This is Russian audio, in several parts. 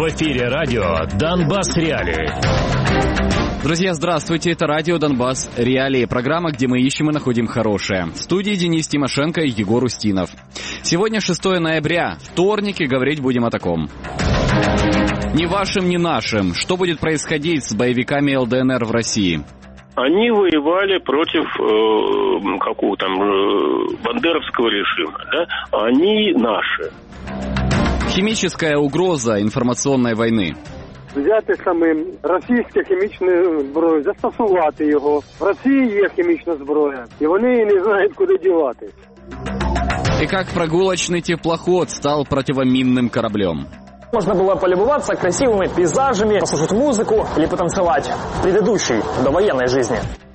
эфире радио «Донбасс Реалии». Друзья, здравствуйте, это радио «Донбасс Реалии», программа, где мы ищем и находим хорошее. В студии Денис Тимошенко и Егор Устинов. Сегодня 6 ноября, вторник, и говорить будем о таком. Ни вашим, ни нашим. Что будет происходить с боевиками ЛДНР в России? Они воевали против какого там бандеровского режима, да? Они наши. Хімічна угроза інформаційної війни. Взяти саме російську хімічну зброю, застосувати його. В Росії є хімічна зброя, і вони не знають, куди діватись. И как прогулочный теплоход стал противоминным кораблем. Можно было полюбоваться красивыми пейзажами, послушать музыку или потанцевать в предыдущей довоенной жизни.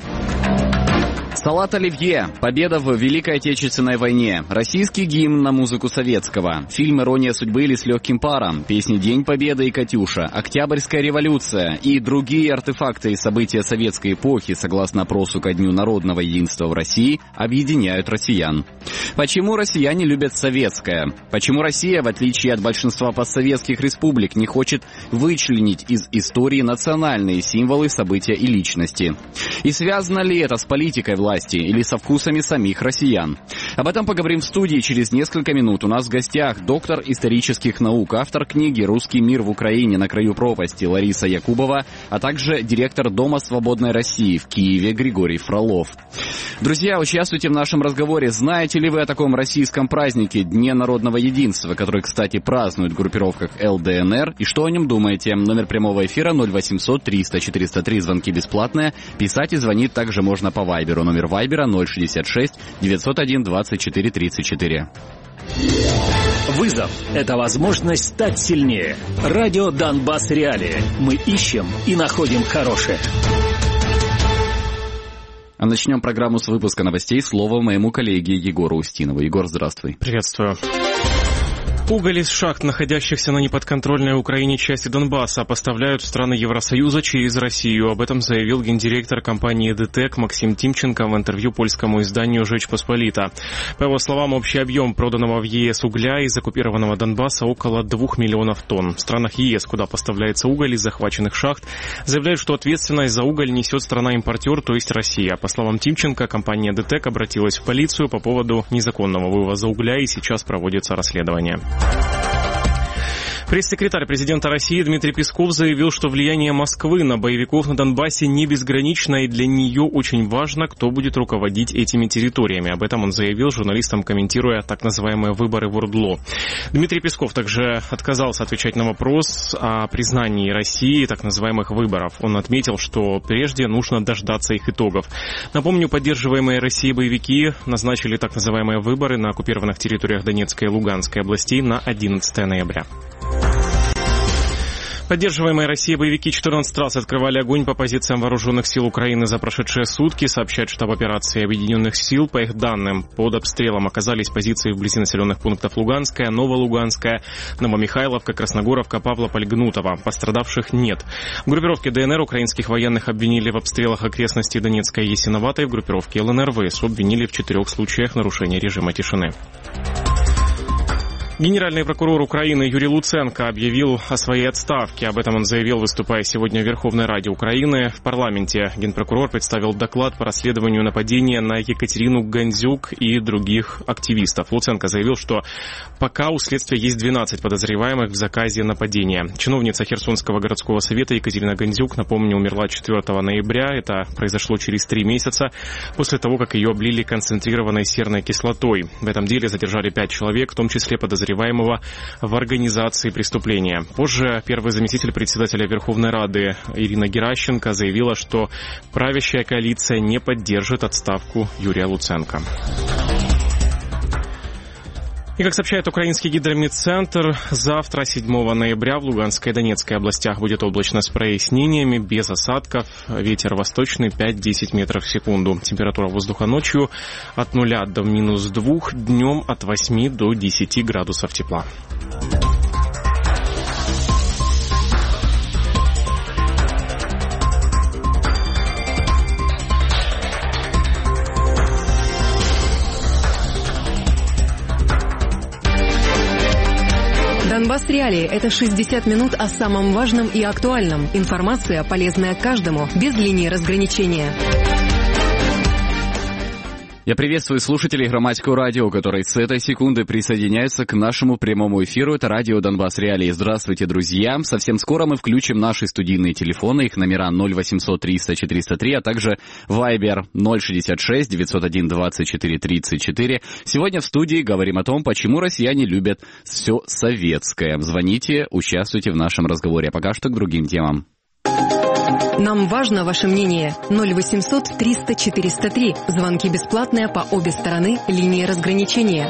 Салат оливье. Победа в Великой Отечественной войне. Российский гимн на музыку советского. Фильм «Ирония судьбы» или «С легким паром». Песни «День Победы» и «Катюша». Октябрьская революция. И другие артефакты и события советской эпохи, согласно опросу ко Дню народного единства в России, объединяют россиян. Почему россияне любят советское? Почему Россия, в отличие от большинства постсоветских республик, не хочет вычленить из истории национальные символы, события и личности? И связано ли это с политикой власти или со вкусами самих россиян? Об этом поговорим в студии через несколько минут. У нас в гостях доктор исторических наук, автор книги «Русский мир в Украине. На краю пропасти» Лариса Якубова, а также директор Дома свободной России в Киеве Григорий Фролов. Друзья, участвуйте в нашем разговоре. Знаете ли вы о таком российском празднике, Дне народного единства, который, кстати, празднуют в группировках ЛДНР? И что о нем думаете? Номер прямого эфира 0800 300 403, звонки бесплатные. Писать и звонить также можно по Вайберу. Номер Вайбера 066 901 24 34. Вызов – это возможность стать сильнее. Радио «Донбасс Реалии». Мы ищем и находим хорошее. А начнем программу с выпуска новостей. Слово моему коллеге Егору Устинову. Егор, здравствуй. Приветствую. Уголь из шахт, находящихся на неподконтрольной Украине части Донбасса, поставляют в страны Евросоюза через Россию. Об этом заявил гендиректор компании ДТЭК Максим Тимченко в интервью польскому изданию «Жечь Посполита». По его словам, общий объем проданного в ЕС угля из оккупированного Донбасса около 2 миллионов тонн. В странах ЕС, куда поставляется уголь из захваченных шахт, заявляют, что ответственность за уголь несет страна-импортер, то есть Россия. По словам Тимченко, компания ДТЭК обратилась в полицию по поводу незаконного вывоза угля, и сейчас проводится расследование. Пресс-секретарь президента России Дмитрий Песков заявил, что влияние Москвы на боевиков на Донбассе не безгранично, и для нее очень важно, кто будет руководить этими территориями. Об этом он заявил журналистам, комментируя так называемые выборы в ОРДЛО. Дмитрий Песков также отказался отвечать на вопрос о признании России так называемых выборов. Он отметил, что прежде нужно дождаться их итогов. Напомню, поддерживаемые Россией боевики назначили так называемые выборы на оккупированных территориях Донецкой и Луганской областей на 11 ноября. Поддерживаемые Россией боевики 14 раз открывали огонь по позициям вооруженных сил Украины за прошедшие сутки, сообщает штаб операции Объединенных сил. По их данным, под обстрелом оказались позиции вблизи населенных пунктов Луганская, Новолуганская, Новомихайловка, Красногоровка, Павлополь, Гнутово. Пострадавших нет. В группировке ДНР украинских военных обвинили в обстрелах окрестностей Донецкой и Ясиноватой. В группировке ЛНР ВСУ обвинили в 4 случаях нарушения режима тишины. Генеральный прокурор Украины Юрий Луценко объявил о своей отставке. Об этом он заявил, выступая сегодня в Верховной Раде Украины. В парламенте генпрокурор представил доклад по расследованию нападения на Екатерину Гандзюк и других активистов. Луценко заявил, что пока у следствия есть 12 подозреваемых в заказе нападения. Чиновница Херсонского городского совета Екатерина Гандзюк, напомню, умерла 4 ноября. Это произошло через 3 месяца после того, как ее облили концентрированной серной кислотой. В этом деле задержали 5 человек, в том числе подозреваемых в организации преступления. Позже первый заместитель председателя Верховной Рады Ирина Геращенко заявила, что правящая коалиция не поддержит отставку Юрия Луценко. И, как сообщает украинский гидрометцентр, завтра, 7 ноября, в Луганской и Донецкой областях будет облачно с прояснениями, без осадков. Ветер восточный 5-10 метров в секунду. Температура воздуха ночью от 0 до -2, днем от 8 до 10 градусов тепла. Донбасс Реалии – это 60 минут о самом важном и актуальном. Информация, полезная каждому, без линии разграничения. Я приветствую слушателей Громадского радио, которые с этой секунды присоединяются к нашему прямому эфиру. Это радио Донбасс Реалии. Здравствуйте, друзья. Совсем скоро мы включим наши студийные телефоны. Их номера 0800 300 403, а также Viber 066 901 24 34. Сегодня в студии говорим о том, почему россияне любят все советское. Звоните, участвуйте в нашем разговоре. А пока что к другим темам. Нам важно ваше мнение. 0800 300 403. Звонки бесплатные по обе стороны линии разграничения.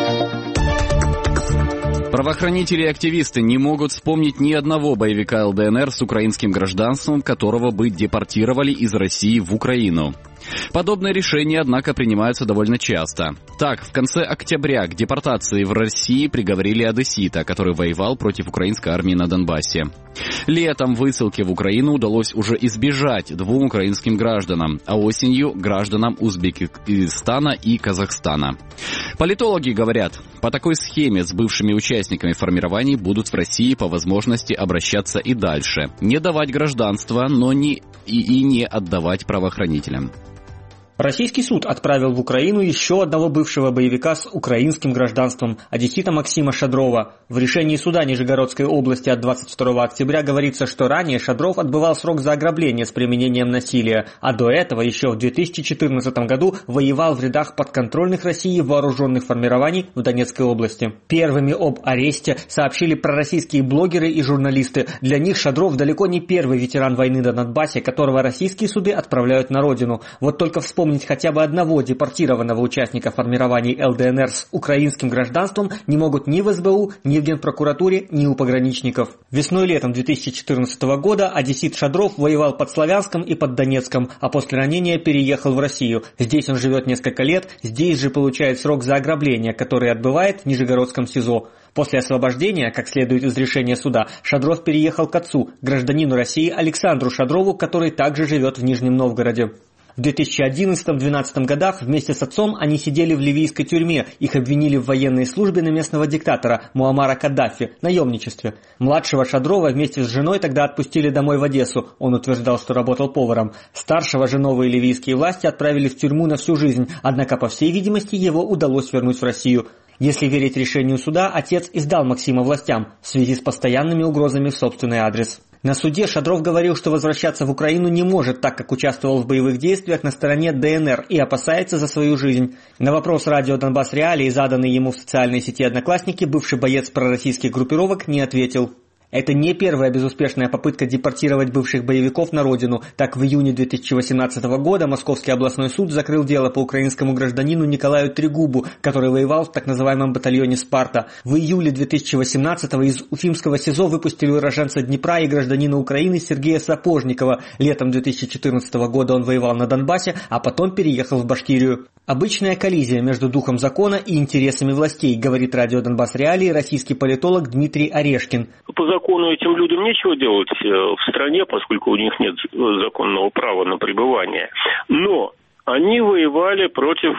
Правоохранители и активисты не могут вспомнить ни одного боевика ЛДНР с украинским гражданством, которого бы депортировали из России в Украину. Подобные решения, однако, принимаются довольно часто. Так, в конце октября к депортации в России приговорили одессита, который воевал против украинской армии на Донбассе. Летом высылки в Украину удалось уже избежать 2 украинским гражданам, а осенью гражданам Узбекистана и Казахстана. Политологи говорят, по такой схеме с бывшими участниками формирований будут в России по возможности обращаться и дальше. Не давать гражданство, но не отдавать правоохранителям. Российский суд отправил в Украину еще одного бывшего боевика с украинским гражданством, одессита Максима Шадрова. В решении суда Нижегородской области от 22 октября говорится, что ранее Шадров отбывал срок за ограбление с применением насилия, а до этого еще в 2014 году воевал в рядах подконтрольных России вооруженных формирований в Донецкой области. Первыми об аресте сообщили пророссийские блогеры и журналисты. Для них Шадров далеко не первый ветеран войны на Донбассе, которого российские суды отправляют на родину. Вот только вспомнить хотя бы одного депортированного участника формирований ЛДНР с украинским гражданством не могут ни в СБУ, ни в Генпрокуратуре, ни у пограничников. Весной и летом 2014 года одессит Шадров воевал под Славянском и под Донецком, а после ранения переехал в Россию. Здесь он живет несколько лет, здесь же получает срок за ограбление, который отбывает в Нижегородском СИЗО. После освобождения, как следует из решения суда, Шадров переехал к отцу, гражданину России Александру Шадрову, который также живет в Нижнем Новгороде. В 2011-2012 годах вместе с отцом они сидели в ливийской тюрьме. Их обвинили в военной службе на местного диктатора Муаммара Каддафи, наемничестве. Младшего Шадрова вместе с женой тогда отпустили домой в Одессу. Он утверждал, что работал поваром. Старшего же новые ливийские власти отправили в тюрьму на всю жизнь. Однако, по всей видимости, его удалось вернуть в Россию. Если верить решению суда, отец издал Максима властям в связи с постоянными угрозами в собственный адрес. На суде Шадров говорил, что возвращаться в Украину не может, так как участвовал в боевых действиях на стороне ДНР и опасается за свою жизнь. На вопрос радио Донбасс Реалии, заданный ему в социальной сети «Одноклассники», бывший боец пророссийских группировок не ответил. Это не первая безуспешная попытка депортировать бывших боевиков на родину. Так, в июне 2018 года Московский областной суд закрыл дело по украинскому гражданину Николаю Трегубу, который воевал в так называемом батальоне «Спарта». В июле 2018 из Уфимского СИЗО выпустили уроженца Днепра и гражданина Украины Сергея Сапожникова. Летом 2014 года он воевал на Донбассе, а потом переехал в Башкирию. Обычная коллизия между духом закона и интересами властей, говорит радио Донбасс Реалии российский политолог Дмитрий Орешкин. По закону этим людям нечего делать в стране, поскольку у них нет законного права на пребывание. Но они воевали против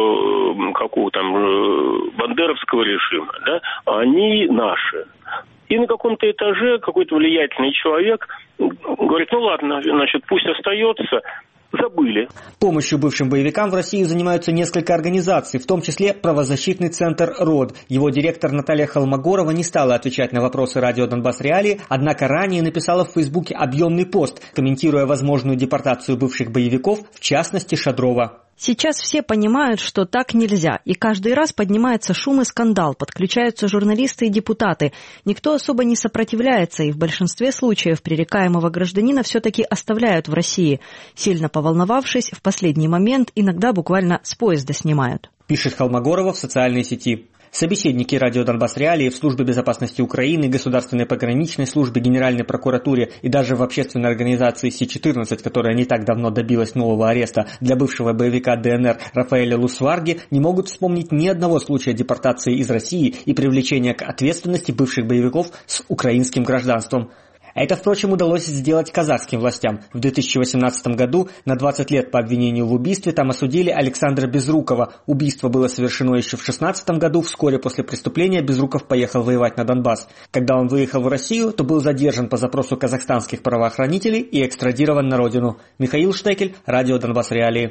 бандеровского режима, да? Они наши. И на каком-то этаже какой-то влиятельный человек говорит, ну ладно, значит, пусть остается. Забыли. Помощью бывшим боевикам в России занимаются несколько организаций, в том числе правозащитный центр «РОД». Его директор Наталья Холмогорова не стала отвечать на вопросы радио Донбасс Реалии, однако ранее написала в Фейсбуке объемный пост, комментируя возможную депортацию бывших боевиков, в частности Шадрова. Сейчас все понимают, что так нельзя, и каждый раз поднимается шум и скандал, подключаются журналисты и депутаты. Никто особо не сопротивляется, и в большинстве случаев пререкаемого гражданина все-таки оставляют в России. Сильно поволновавшись, в последний момент иногда буквально с поезда снимают. Пишет Холмогорова в социальной сети. Собеседники радио Донбасс Реалии в Службе безопасности Украины, Государственной пограничной службе, Генеральной прокуратуре и даже в общественной организации Си-14, которая не так давно добилась нового ареста для бывшего боевика ДНР Рафаэля Лусварги, не могут вспомнить ни одного случая депортации из России и привлечения к ответственности бывших боевиков с украинским гражданством. Это, впрочем, удалось сделать казахским властям. В 2018 году на 20 лет по обвинению в убийстве там осудили Александра Безрукова. Убийство было совершено еще в 2016 году. Вскоре после преступления Безруков поехал воевать на Донбасс. Когда он выехал в Россию, то был задержан по запросу казахстанских правоохранителей и экстрадирован на родину. Михаил Штекель, радио Донбасс Реалии.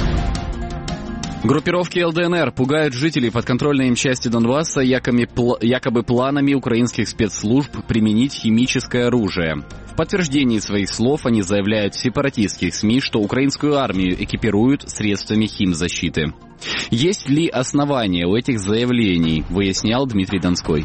Группировки ЛДНР пугают жителей подконтрольной им части Донбасса якобы планами украинских спецслужб применить химическое оружие. В подтверждении своих слов они заявляют в сепаратистских СМИ, что украинскую армию экипируют средствами химзащиты. Есть ли основания у этих заявлений, выяснял Дмитрий Донской.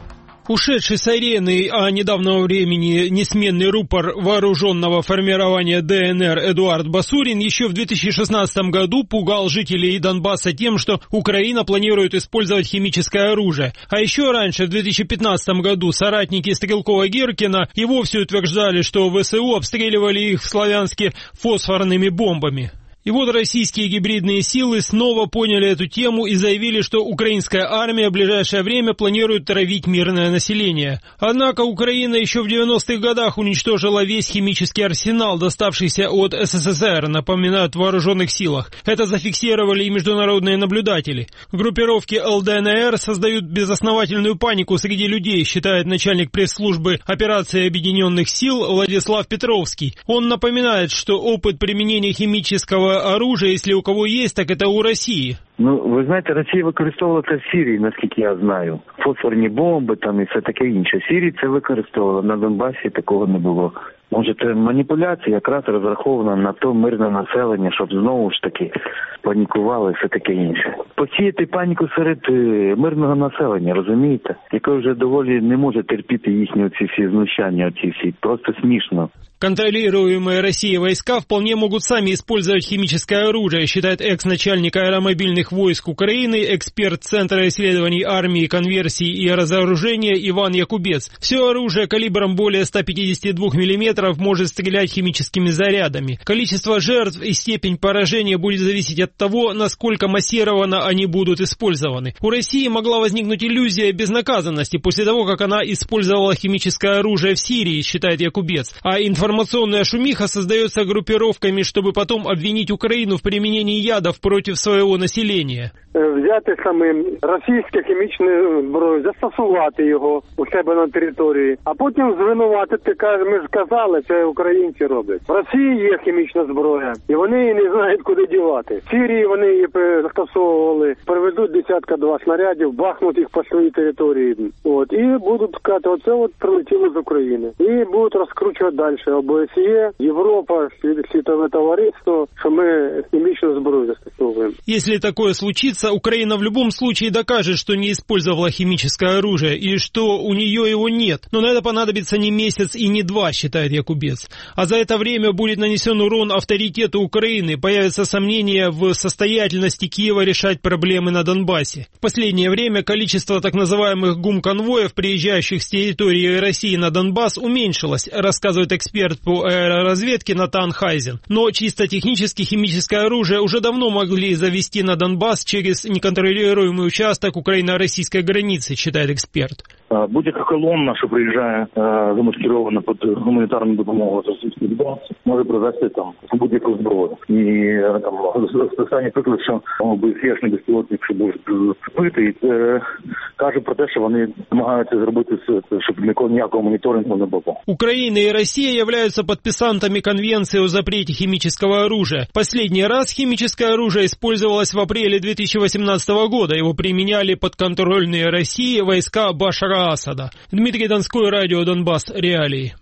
Ушедший с арены недавнего времени несменный рупор вооруженного формирования ДНР Эдуард Басурин еще в 2016 году пугал жителей Донбасса тем, что Украина планирует использовать химическое оружие. А еще раньше, в 2015 году, соратники Стрелкова-Геркина и вовсе утверждали, что ВСУ обстреливали их в Славянске фосфорными бомбами. И вот российские гибридные силы снова поняли эту тему и заявили, что украинская армия в ближайшее время планирует травить мирное население. Однако Украина еще в 90-х годах уничтожила весь химический арсенал, доставшийся от СССР, напоминают в вооруженных силах. Это зафиксировали и международные наблюдатели. Группировки ЛДНР создают безосновательную панику среди людей, считает начальник пресс-службы операции Объединенных сил Владислав Петровский. Он напоминает, что опыт применения химического оружия, если у кого есть, так это у Росії. Ви знаєте, Росія використовувала це в Сирії, наскільки я знаю. Фосфорні бомби там і все таке інше. Сирія це використовувала, на Донбасі такого не було. Може, це маніпуляція якраз розрахована на то мирне населення, щоб знову ж таки панікували і все таке інше. Посіяти паніку серед мирного населення, розумієте? Яке вже доволі не може терпіти їхні оці всі знущання, оці всі. Просто смішно. Контролируемые Россией войска вполне могут сами использовать химическое оружие, считает экс-начальник аэромобильных войск Украины, эксперт Центра исследований армии, конверсии и разоружения Иван Якубец. Все оружие калибром более 152 мм может стрелять химическими зарядами. Количество жертв и степень поражения будет зависеть от того, насколько массированно они будут использованы. У России могла возникнуть иллюзия безнаказанности после того, как она использовала химическое оружие в Сирии, считает Якубец, а информационная шумиха создается группировками, чтобы потом обвинить Украину в применении ядов против своего населения. Взяти саме російське хімічне зброю, застосувати його у себе на території, а потім звинуватити, ми ж казали, це українці роблять. В Росії є хімічна зброя, і вони її не знають, куди дівати. В Сирії вони її застосовували, приведуть 10-2 снарядів, бахнуть їх по своїй території. І будуть казати, оце прилетіло з України. І будуть розкручувати далі ОБСЄ, Європа, світове товариство, що ми хімічну зброю застосовуємо. Если такое случится, Украина в любом случае докажет, что не использовала химическое оружие и что у нее его нет. Но на это понадобится не месяц и не два, считает Якубец. А за это время будет нанесен урон авторитету Украины, появятся сомнения в состоятельности Киева решать проблемы на Донбассе. В последнее время количество так называемых гум-конвоев, приезжающих с территории России на Донбасс, уменьшилось, рассказывает эксперт по аэроразведке Натан Хайзен. Но чисто технически химическое оружие уже давно могли завести на Донбасс через неконтролируемый участок украино-российской границы, считает эксперт. Будь-яка колонна, що приїжджає замаскирована під гуманітарну допомогу з Російської Федерації, може привезти там будь-яку зброю. І там останній приклад, що ОБСЄшний безпілотник, що був збитий, і каже про те, що вони намагаються зробити, щоб ніякого моніторингу не було. Украина и Россия являются подписантами Конвенции о запрете химического оружия. Последний раз химическое оружие использовалось в апреле 2018 года. Его применяли подконтрольные России войска Башара Асада. Дмитрий Донской, радио Донбасс, Реалии.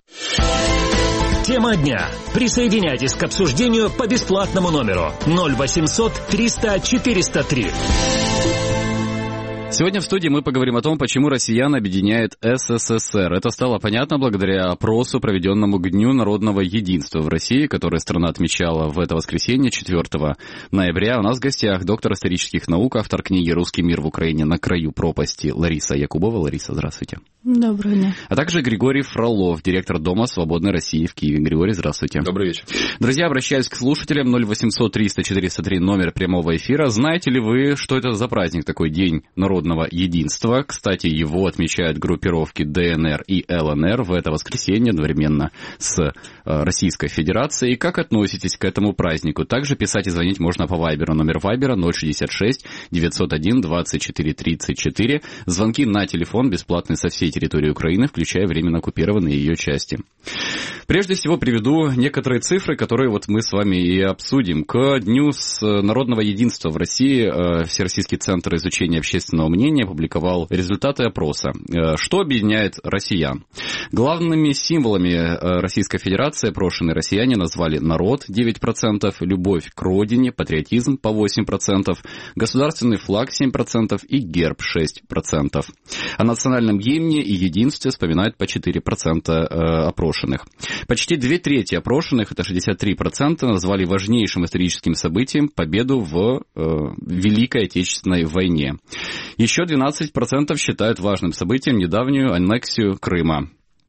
Тема дня. Присоединяйтесь к обсуждению по бесплатному номеру 0800 300 403. Сегодня в студии мы поговорим о том, почему россиян объединяет СССР. Это стало понятно благодаря опросу, проведенному к Дню народного единства в России, который страна отмечала в это воскресенье, 4 ноября. У нас в гостях доктор исторических наук, автор книги «Русский мир в Украине на краю пропасти» Лариса Якубова. Лариса, здравствуйте. Доброго дня. А также Григорий Фролов, директор Дома Свободной России в Киеве. Григорий, здравствуйте. Добрый вечер. Друзья, обращаюсь к слушателям. 0800 300 403 номер прямого эфира. Знаете ли вы, что это за праздник такой, День народного единства? Кстати, его отмечают группировки ДНР и ЛНР в это воскресенье одновременно с Российской Федерацией. Как относитесь к этому празднику? Также писать и звонить можно по Вайберу. Номер Вайбера 066 901 24 34. Звонки на телефон бесплатные со всей территории Украины, включая временно оккупированные ее части. Прежде всего приведу некоторые цифры, которые вот мы с вами и обсудим. К Дню народного единства в России Всероссийский центр изучения общественного мнения опубликовал результаты опроса. Что объединяет россиян? Главными символами Российской Федерации опрошенные россияне назвали народ 9%, любовь к родине, патриотизм по 8%, государственный флаг 7% и герб 6%. О национальном гимне и единстве вспоминают по 4% опрошенных. Почти 2/3 опрошенных, это 63%, назвали важнейшим историческим событием победу в Великой Отечественной войне. Еще 12% считают важным событием недавнюю аннексию Крыма.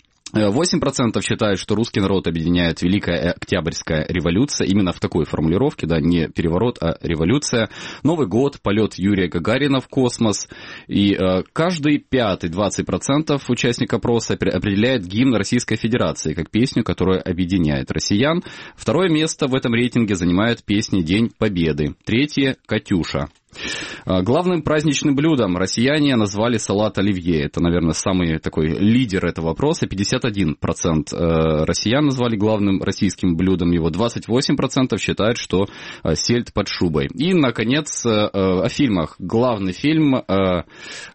8% считают, что русский народ объединяет Великая Октябрьская революция, именно в такой формулировке, да, не переворот, а революция. Новый год, полет Юрия Гагарина в космос. И каждый пятый, 20% участников опроса определяет гимн Российской Федерации как песню, которая объединяет россиян. Второе место в этом рейтинге занимает песня «День Победы». Третье – «Катюша». Главным праздничным блюдом россияне назвали салат оливье. Это, наверное, самый такой лидер этого опроса. 51% россиян назвали главным российским блюдом его. 28% считают, что сельдь под шубой. И, наконец, о фильмах. Главный фильм – это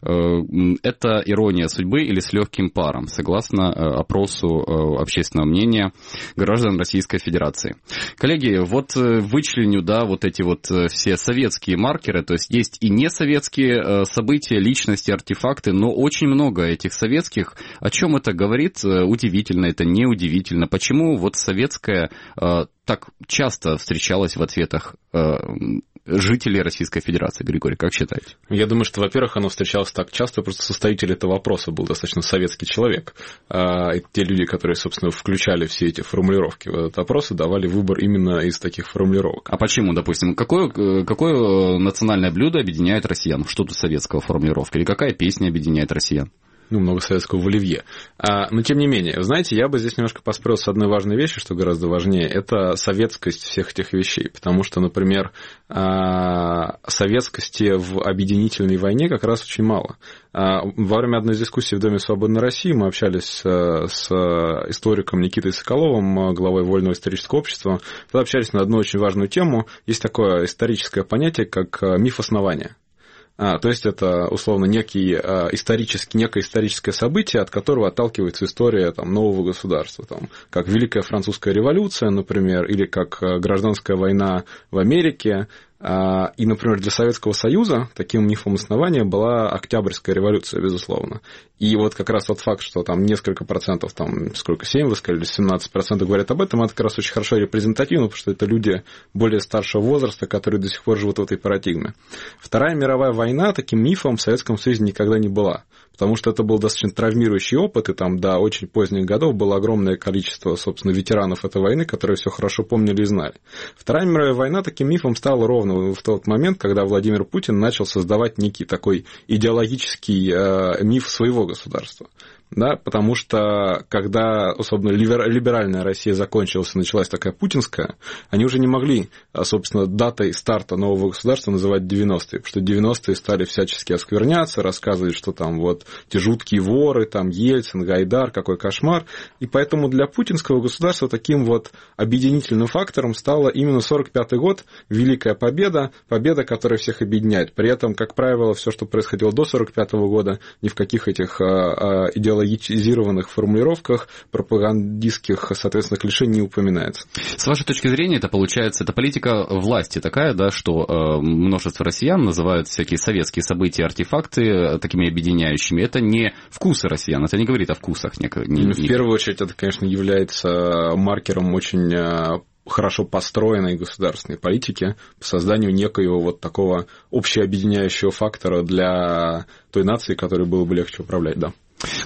«Ирония судьбы» или «С легким паром», согласно опросу общественного мнения граждан Российской Федерации. Коллеги, вот вычленю, да, вот эти вот все советские маркеры. То есть и несоветские события, личности, артефакты, но очень много этих советских. О чем это говорит? Удивительно, это неудивительно. Почему вот советское так часто встречалось в ответах жителей Российской Федерации? Григорий, как считаете? Я думаю, что, во-первых, оно встречалось так часто, просто составитель этого вопроса был достаточно советский человек. И те люди, которые, собственно, включали все эти формулировки в этот опрос, давали выбор именно из таких формулировок. А почему, допустим, какое национальное блюдо объединяет россиян? Что тут советского формулировка? Или какая песня объединяет россиян? Много советского в оливье. Но, тем не менее, знаете, я бы здесь немножко поспорил с одной важной вещью, что гораздо важнее, это советскость всех этих вещей. Потому что, например, советскости в объединительной войне как раз очень мало. Во время одной из дискуссий в Доме Свободной России мы общались с историком Никитой Соколовым, главой Вольного исторического общества. Тогда общались на одну очень важную тему. Есть такое историческое понятие, как миф основания. То есть это, условно, некое историческое событие, от которого отталкивается история нового государства, как Великая Французская революция, например, или как гражданская война в Америке. И, например, для Советского Союза таким мифом основания была Октябрьская революция, безусловно. И вот как раз тот факт, что там несколько процентов, 7 вы сказали, 17% говорят об этом, это как раз очень хорошо репрезентативно, потому что это люди более старшего возраста, которые до сих пор живут в этой парадигме. Вторая мировая война таким мифом в Советском Союзе никогда не была, потому что это был достаточно травмирующий опыт, и там до очень поздних годов было огромное количество, собственно, ветеранов этой войны, которые все хорошо помнили и знали. Вторая мировая война таким мифом стала ровно в тот момент, когда Владимир Путин начал создавать некий такой идеологический миф своего государства. Да, потому что, когда, особенно, либеральная Россия закончилась и началась такая путинская, они уже не могли, собственно, датой старта нового государства называть 90-е, потому что 90-е стали всячески оскверняться, рассказывать, что там вот те жуткие воры, там Ельцин, Гайдар, какой кошмар. И поэтому для путинского государства таким вот объединительным фактором стала именно 45-й год, Великая Победа, победа, которая всех объединяет. При этом, как правило, все, что происходило до 45-го года, ни в каких этих идеологизированных формулировках, пропагандистских, соответственно, клише не упоминается. С вашей точки зрения, это получается, это политика власти такая, да, что множество россиян называют всякие советские события, артефакты такими объединяющими. Это не вкусы россиян, это не говорит о вкусах. В первую очередь, это, конечно, является маркером очень хорошо построенной государственной политики по созданию некоего вот такого общеобъединяющего фактора для той нации, которой было бы легче управлять, да.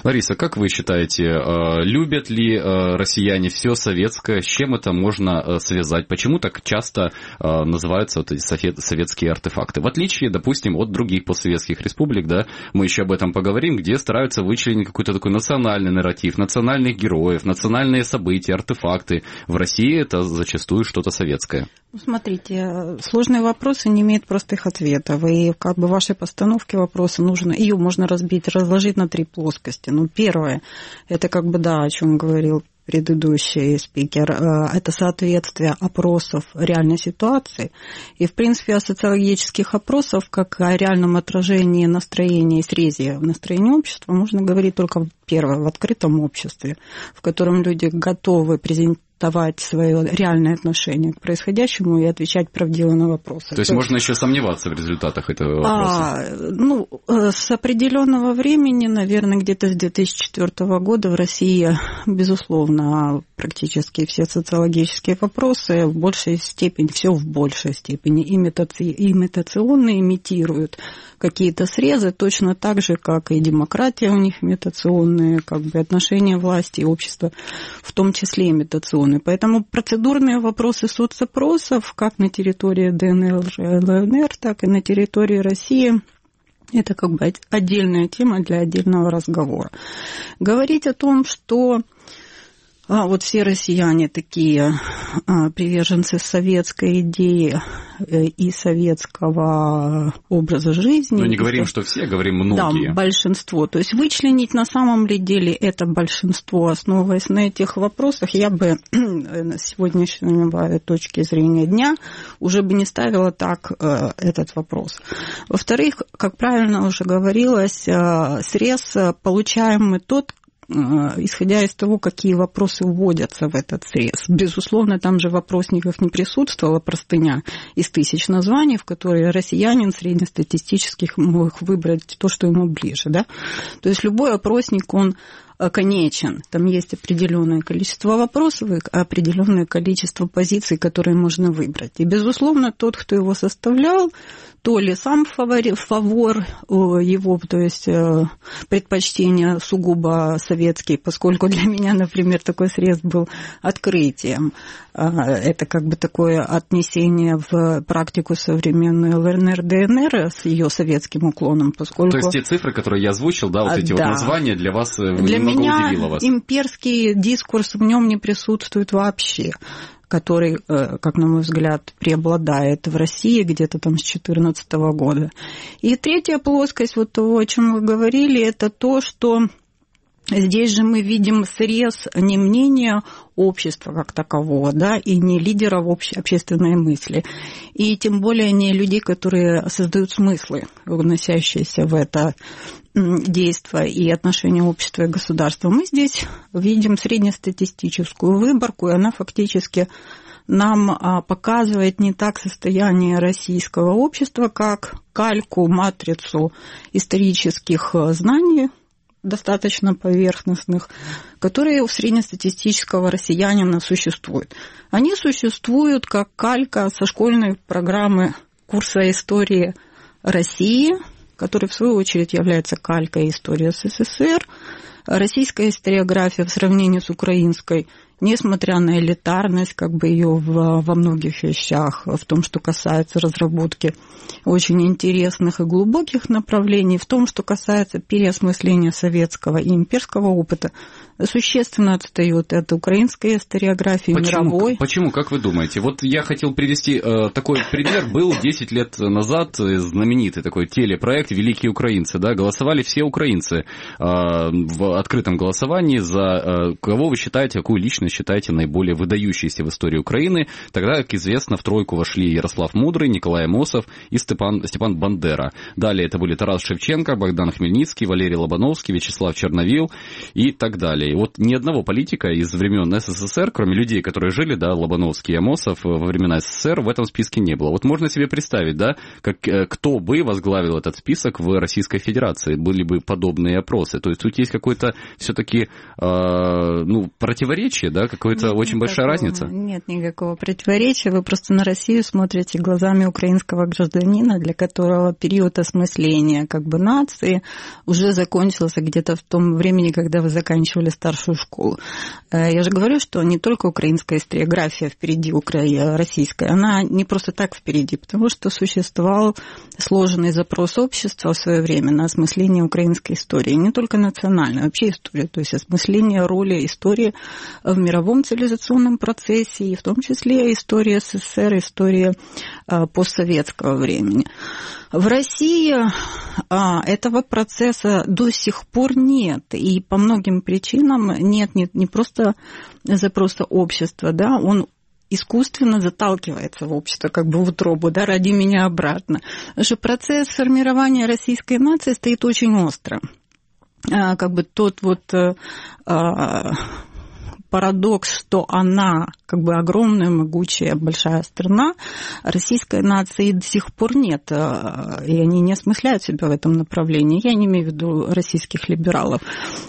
Лариса, как вы считаете, любят ли россияне все советское? С чем это можно связать? Почему так часто называются вот эти советские артефакты? В отличие, допустим, от других постсоветских республик, да, мы еще об этом поговорим, где стараются вычленить какой-то такой национальный нарратив, национальных героев, национальные события, артефакты. В России это зачастую что-то советское. Смотрите, сложные вопросы не имеют простых ответов, и как бы в вашей постановке вопроса ее можно разложить на 3 плоскости. Ну, первое, это как бы, да, о чем говорил предыдущий спикер, это соответствие опросов реальной ситуации. И, в принципе, о социологических опросах, как о реальном отражении настроения и срезе в настроении общества, можно говорить только, первое, в открытом обществе, в котором люди готовы презентовать свое реальное отношение к происходящему и отвечать правдиво на вопросы. То есть можно еще сомневаться в результатах этого вопроса? С определенного времени, наверное, где-то с 2004 года в России, безусловно, практически все социологические вопросы в большей степени имитационные, имитируют какие-то срезы, точно так же, как и демократия у них имитационные, как бы отношения власти и общества в том числе имитационные. Поэтому процедурные вопросы соцопросов, как на территории ДНР, ЛНР, так и на территории России, это как бы отдельная тема для отдельного разговора. Говорить о том, что вот все россияне такие приверженцы советской идеи и советского образа жизни. Но не говорим, что все, говорим многие. Да, большинство. То есть вычленить на самом ли деле это большинство, основываясь на этих вопросах, я бы с сегодняшней точки зрения дня уже бы не ставила так этот вопрос. Во-вторых, как правильно уже говорилось, срез получаем мы тот, исходя из того, какие вопросы вводятся в этот срез. Безусловно, там же в опросниках не присутствовала простыня из 1000 названий, в которые россиянин среднестатистических мог выбрать то, что ему ближе. Да? То есть любой опросник, он конечен. Там есть определенное количество вопросов и определенное количество позиций, которые можно выбрать. И, безусловно, тот, кто его составлял, то ли сам фавор его, то есть предпочтение сугубо советские, поскольку для меня, например, такой срез был открытием. Это как бы такое отнесение в практику современную ЛНР, ДНР с ее советским уклоном, поскольку... То есть те цифры, которые я озвучил, да, вот эти вот названия для вас для немного меня удивило вас? Имперский дискурс в нем не присутствует вообще, который, как на мой взгляд, преобладает в России где-то там с 2014 года. И третья плоскость вот того, о чем вы говорили, это то, что здесь же мы видим срез не мнения общества как такового, да, и не лидеров общественной мысли, и тем более не людей, которые создают смыслы, вносящиеся в это действие и отношения общества и государства. Мы здесь видим среднестатистическую выборку, и она фактически нам показывает не так состояние российского общества, как кальку, матрицу исторических знаний, достаточно поверхностных, которые у среднестатистического россиянина существуют. Они существуют как калька со школьной программы курса истории России, который в свою очередь является калькой истории СССР. Российская историография в сравнении с украинской, несмотря на элитарность, как бы ее во многих вещах, в том, что касается разработки очень интересных и глубоких направлений, в том, что касается переосмысления советского и имперского опыта, существенно отстает от украинской историографии мировой. Почему? Как вы думаете? Вот я хотел привести такой пример. Был 10 лет назад знаменитый такой телепроект «Великие украинцы». Да? Голосовали все украинцы в открытом голосовании за кого вы считаете, какую личность считаете наиболее выдающейся в истории Украины. Тогда, как известно, в тройку вошли Ярослав Мудрый, Николай Амосов и Степан Бандера. Далее это были Тарас Шевченко, Богдан Хмельницкий, Валерий Лобановский, Вячеслав Черновил и так далее. И вот ни одного политика из времен СССР, кроме людей, которые жили, да, Лобановский и Амосов, во времена СССР, в этом списке не было. Вот можно себе представить, да, кто бы возглавил этот список в Российской Федерации, были бы подобные опросы. То есть тут есть какое-то все-таки противоречие, да, да? Какая-то очень большая разница. Нет никакого противоречия. Вы просто на Россию смотрите глазами украинского гражданина, для которого период осмысления как бы нации уже закончился где-то в том времени, когда вы заканчивали старшую школу. Я же говорю, что не только украинская историография впереди российская, она не просто так впереди, потому что существовал сложенный запрос общества в свое время на осмысление украинской истории, не только национальной, вообще истории, то есть осмысление роли истории в мировом цивилизационном процессе, и в том числе история СССР, история постсоветского времени. В России этого процесса до сих пор нет, и по многим причинам нет не просто запроса общества, да, он искусственно заталкивается в общество, как бы в утробу, да, ради меня обратно. Потому что процесс формирования российской нации стоит очень остро. Как бы тот вот парадокс, что она как бы огромная, могучая, большая страна, российской нации до сих пор нет, и они не осмысляют себя в этом направлении. Я не имею в виду российских либералов,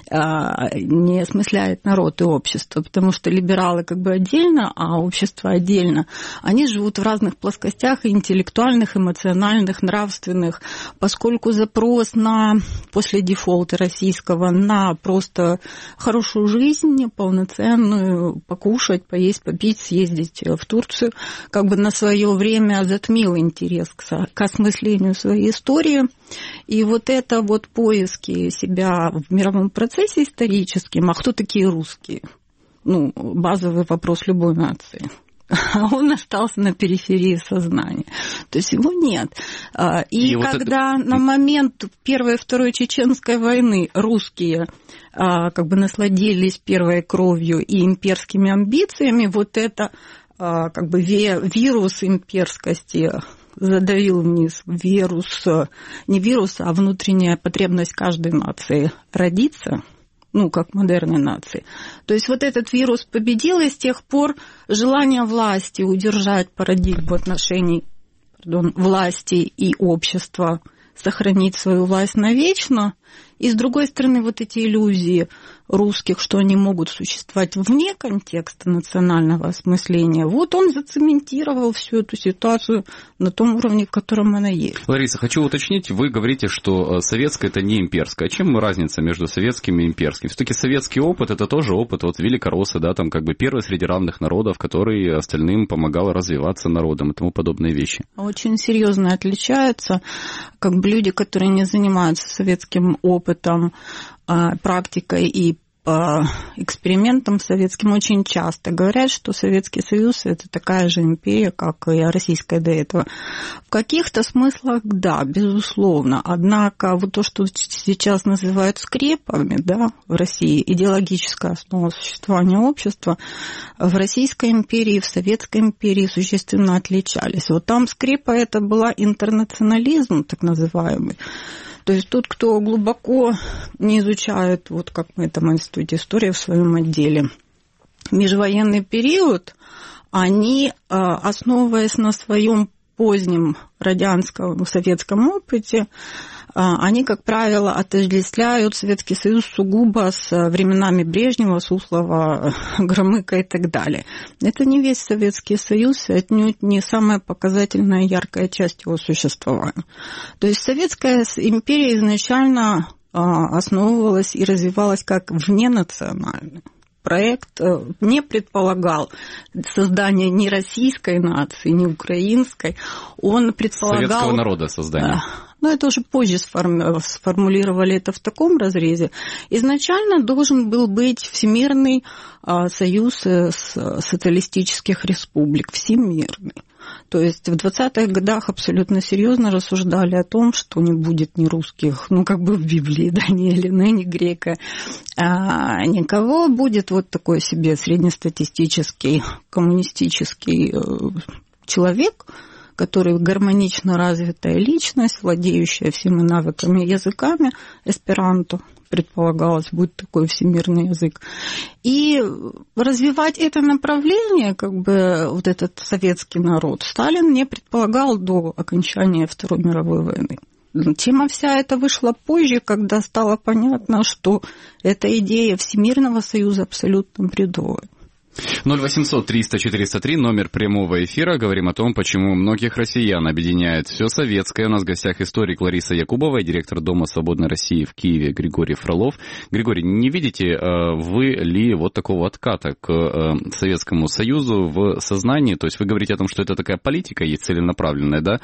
не осмысляет народ и общество, потому что либералы как бы отдельно, а общество отдельно. Они живут в разных плоскостях, интеллектуальных, эмоциональных, нравственных, поскольку запрос на, после дефолта российского, на просто хорошую жизнь, полноценную, покушать, поесть, попить, съездить в Турцию, как бы на свое время затмил интерес к осмыслению своей истории. И вот это вот поиски себя в мировом процессе историческим, а кто такие русские? Ну, базовый вопрос любой нации. Он остался на периферии сознания. То есть его нет. И когда на момент Первой и Второй Чеченской войны русские как бы насладились первой кровью и имперскими амбициями, вот это как бы вирус имперскости задавил вниз, не вирус, а внутренняя потребность каждой нации родиться, ну, как модерной нации. То есть вот этот вирус победил, и с тех пор желание власти удержать парадигму отношений власти и общества, сохранить свою власть навечно, и, с другой стороны, вот эти иллюзии русских, что они могут существовать вне контекста национального осмысления, вот он зацементировал всю эту ситуацию на том уровне, в котором она есть. Лариса, хочу уточнить, вы говорите, что советское – это не имперское. А чем разница между советским и имперским? Все-таки советский опыт – это тоже опыт вот великороссы, да, там как бы первый среди равных народов, который остальным помогал развиваться народам и тому подобные вещи. Очень серьезно отличается, как бы люди, которые не занимаются советским опытом, практикой и экспериментам советским, очень часто говорят, что Советский Союз – это такая же империя, как и российская до этого. В каких-то смыслах, да, безусловно. Однако вот то, что сейчас называют скрепами, да, в России, идеологическая основа существования общества, в Российской империи и в Советской империи существенно отличались. Вот там скрепа это была интернационализм, так называемый. То есть тот, кто глубоко не изучает, вот как мы это в Институте истории в своем отделе, межвоенный период, они, основываясь на своем позднем радянском советском опыте, они, как правило, отождествляют Советский Союз сугубо с временами Брежнева, Суслова, Громыка и так далее. Это не весь Советский Союз, отнюдь не самая показательная яркая часть его существования. То есть Советская империя изначально основывалась и развивалась как вненациональная. Проект не предполагал создание ни российской нации, ни украинской. Он предполагал... Советского народа создание. Но это уже позже сформулировали это в таком разрезе. Изначально должен был быть Всемирный союз социалистических республик, всемирный. То есть в 20-х годах абсолютно серьезно рассуждали о том, что не будет ни русских, ну как бы в Библии, да, ни Эллины, ни Грека, никого. Будет вот такой себе среднестатистический коммунистический человек, который гармонично развитая личность, владеющая всеми навыками языками, эсперанто, предполагалось, будет такой всемирный язык. И развивать это направление, как бы вот этот советский народ, Сталин не предполагал до окончания Второй мировой войны. Тема вся эта вышла позже, когда стало понятно, что эта идея Всемирного союза абсолютно бредовая. 0800-300-403, номер прямого эфира. Говорим о том, почему многих россиян объединяет все советское. У нас в гостях историк Лариса Якубова и директор Дома свободной России в Киеве Григорий Фролов. Григорий, не видите вы ли вот такого отката к Советскому Союзу в сознании? То есть вы говорите о том, что это такая политика есть целенаправленная, да?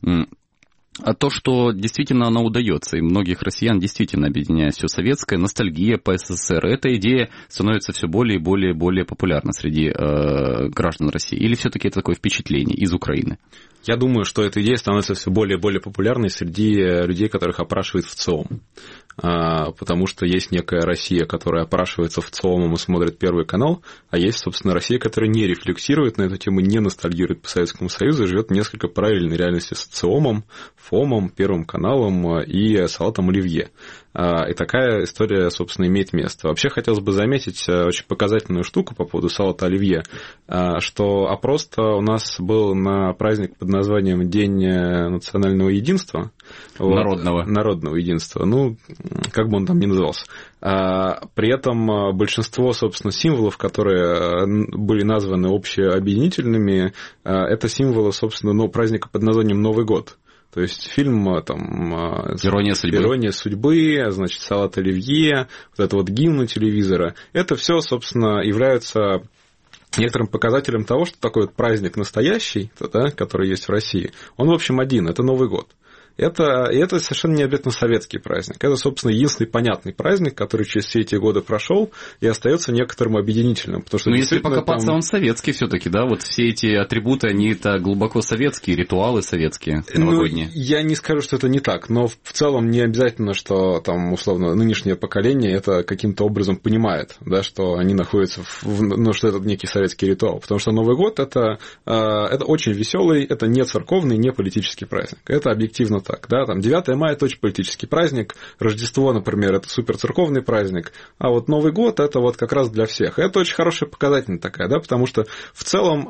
А то, что действительно она удается, и многих россиян действительно объединяет все советское, ностальгия по СССР, эта идея становится все более и более популярна среди граждан России? Или все-таки это такое впечатление из Украины? Я думаю, что эта идея становится все более и более популярной среди людей, которых опрашивают в ЦИОМ. Потому что есть некая Россия, которая опрашивается в ЦИОМом и смотрит Первый канал, а есть, собственно, Россия, которая не рефлексирует на эту тему, не ностальгирует по Советскому Союзу и живет несколько параллельной реальности с ЦИОМом, ФОМом, Первым каналом и салатом оливье. И такая история, собственно, имеет место. Вообще, хотелось бы заметить очень показательную штуку по поводу салата оливье, что опрос-то у нас был на праздник под названием День национального единства. Народного единства. Ну, как бы он там ни назывался. При этом большинство, собственно, символов, которые были названы общеобъединительными, это символы, собственно, праздника под названием Новый год. То есть фильм там «Ирония судьбы», значит, «Салат оливье», вот это вот гимн телевизора. Это все, собственно, является некоторым показателем того, что такой вот праздник настоящий, да, который есть в России, он, в общем, один, это Новый год. Это совершенно не обязательно советский праздник. Это, собственно, единственный понятный праздник, который через все эти годы прошел и остается некоторым объединительным. Потому что если покопаться, он советский все-таки, да? Вот все эти атрибуты, они это глубоко советские, ритуалы советские, новогодние. Я не скажу, что это не так, но в целом не обязательно, что там, условно, нынешнее поколение это каким-то образом понимает, да, что они находятся что это некий советский ритуал. Потому что Новый год это очень веселый, это не церковный, не политический праздник. Это объективно так, да, там 9 мая это очень политический праздник, Рождество, например, это суперцерковный праздник, а вот Новый год это вот как раз для всех. И это очень хорошая показательная такая, да, потому что в целом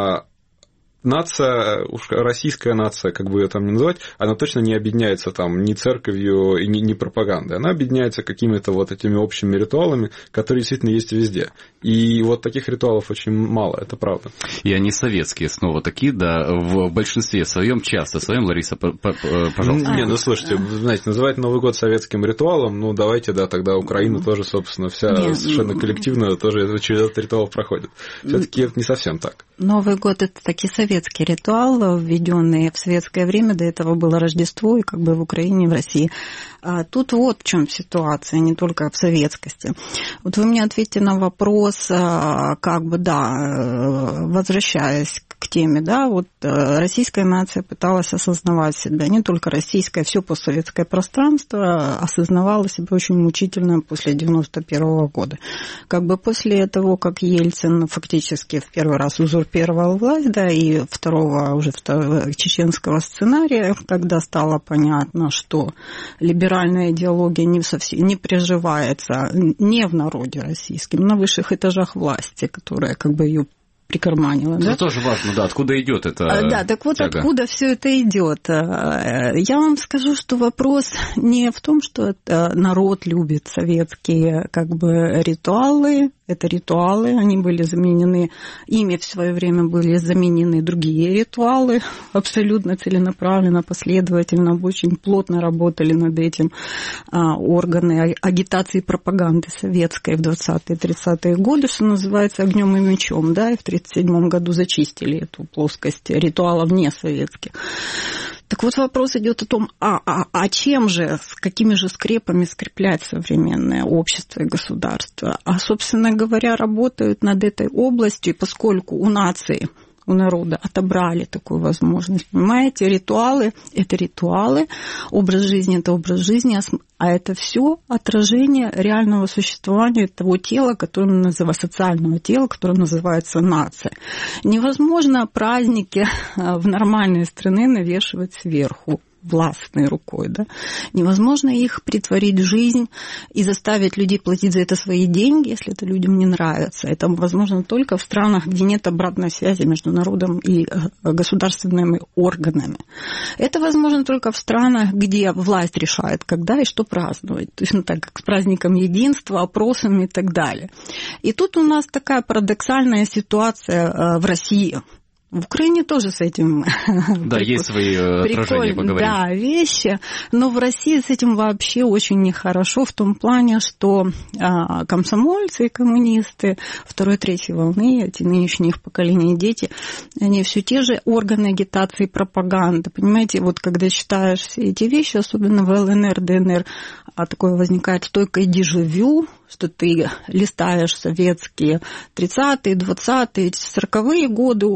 нация, уж российская нация, как бы ее там ни называть, она точно не объединяется там ни церковью и ни пропагандой. Она объединяется какими-то вот этими общими ритуалами, которые действительно есть везде. И вот таких ритуалов очень мало, это правда. И они советские снова такие, да, в большинстве своем, часто своем. Лариса, пожалуйста. Не, ну слушайте, знаете, называть Новый год советским ритуалом, ну давайте, да, тогда Украина тоже, собственно, вся совершенно коллективно тоже через этот ритуал проходит. Все-таки это не совсем так. Новый год это таки советский ритуал, введенный в советское время. До этого было Рождество, и как бы в Украине, и в России. А тут вот в чем ситуация, не только в советскости. Вот вы мне ответьте на вопрос, как бы, да, возвращаясь к теме, да, вот российская нация пыталась осознавать себя, не только российское, все постсоветское пространство осознавало себя очень мучительно после 91 года. Как бы после того, как Ельцин фактически в первый раз узурпировал власть, да, и второго чеченского сценария, когда стало понятно, что либеральная идеология не приживается не в народе российском, на высших этажах власти, которая как бы ее прикарманила. Это тоже важно, да, откуда идет это. Да, так вот тяга. Откуда все это идет. Я вам скажу, что вопрос не в том, что народ любит советские как бы ритуалы. Это ритуалы, они были заменены, ими в свое время были заменены другие ритуалы, абсолютно целенаправленно, последовательно, очень плотно работали над этим органы агитации и пропаганды советской в 20-30-е годы, что называется, огнем и мечом, да, и в 1937 году зачистили эту плоскость ритуалов несоветских. Так вот вопрос идет о том, чем же, с какими же скрепами скреплять современное общество и государство. А, собственно говоря, работают над этой областью, поскольку у нации, у народа отобрали такую возможность. Понимаете, ритуалы – это ритуалы, образ жизни – это образ жизни, а это все отражение реального существования того тела, которое называется, социального тела, которое называется нация. Невозможно праздники в нормальной стране навешивать сверху. властной рукой, да. Невозможно их притворить в жизнь и заставить людей платить за это свои деньги, если это людям не нравится. Это возможно только в странах, где нет обратной связи между народом и государственными органами. Это возможно только в странах, где власть решает, когда и что праздновать. Точно так, как с праздником единства, опросами и так далее. И тут у нас такая парадоксальная ситуация в России. В Украине тоже с этим... Да, есть свои отражения, поговорим. Да, вещи, но в России с этим вообще очень нехорошо в том плане, что комсомольцы и коммунисты второй, третьей волны, эти нынешних поколений дети, они все те же органы агитации и пропаганды. Понимаете, вот когда читаешь все эти вещи, особенно в ЛНР, ДНР, такое возникает стойкое дежавю, что ты листаешь советские 30-е, 20-е, 40-е годы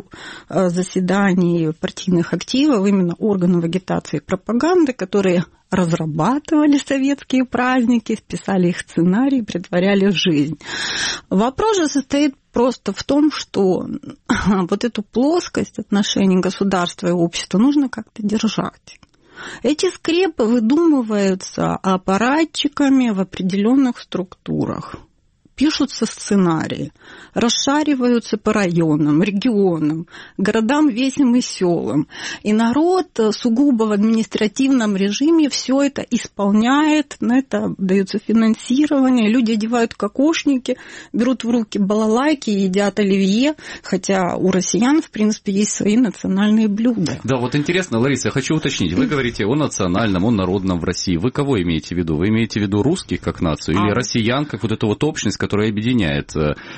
заседаний партийных активов, именно органов агитации и пропаганды, которые разрабатывали советские праздники, писали их сценарии, претворяли в жизнь. Вопрос же состоит просто в том, что вот эту плоскость отношений государства и общества нужно как-то держать. Эти скрепы выдумываются аппаратчиками в определенных структурах. Пишутся сценарии, расшариваются по районам, регионам, городам, весям и селам. И народ сугубо в административном режиме все это исполняет, на это дается финансирование, люди одевают кокошники, берут в руки балалайки, едят оливье, хотя у россиян, в принципе, есть свои национальные блюда. Да, вот интересно, Лариса, я хочу уточнить. Вы говорите о национальном, о народном в России. Вы кого имеете в виду? Вы имеете в виду русских как нацию или россиян, как вот эту вот общность, которая объединяет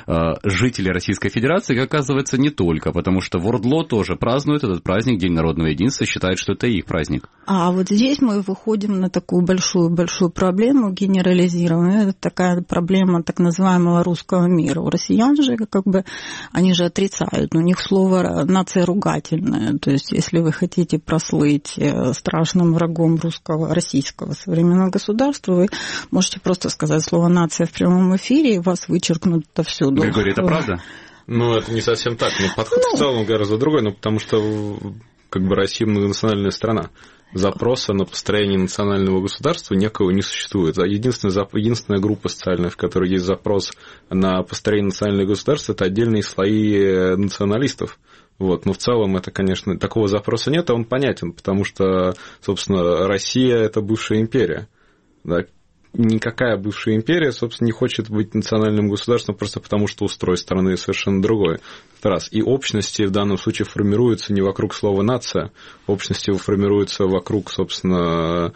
жителей Российской Федерации, как оказывается, не только, потому что в ОРДЛО тоже празднуют этот праздник, День народного единства, считают, что это их праздник. А вот здесь мы выходим на такую большую проблему генерализированную. Это такая проблема так называемого русского мира. У россиян же, как бы, они же отрицают, у них слово «нация» ругательное. То есть, если вы хотите прослыть страшным врагом российского современного государства, вы можете просто сказать слово «нация» в прямом эфире, и вас вычеркнут отовсюду. Григорий, это правда? Ну, это не совсем так. Но подход в целом гораздо другой, потому что как бы Россия многонациональная страна. Запроса на построение национального государства некого не существует. Единственная группа социальная, в которой есть запрос на построение национального государства, это отдельные слои националистов. Вот. Но в целом это, конечно, такого запроса нет, а он понятен, потому что, собственно, Россия – это бывшая империя. Да? Никакая бывшая империя, собственно, не хочет быть национальным государством просто потому, что устрой страны совершенно другое. Раз. И общности в данном случае формируются не вокруг слова «нация», общности формируются вокруг, собственно,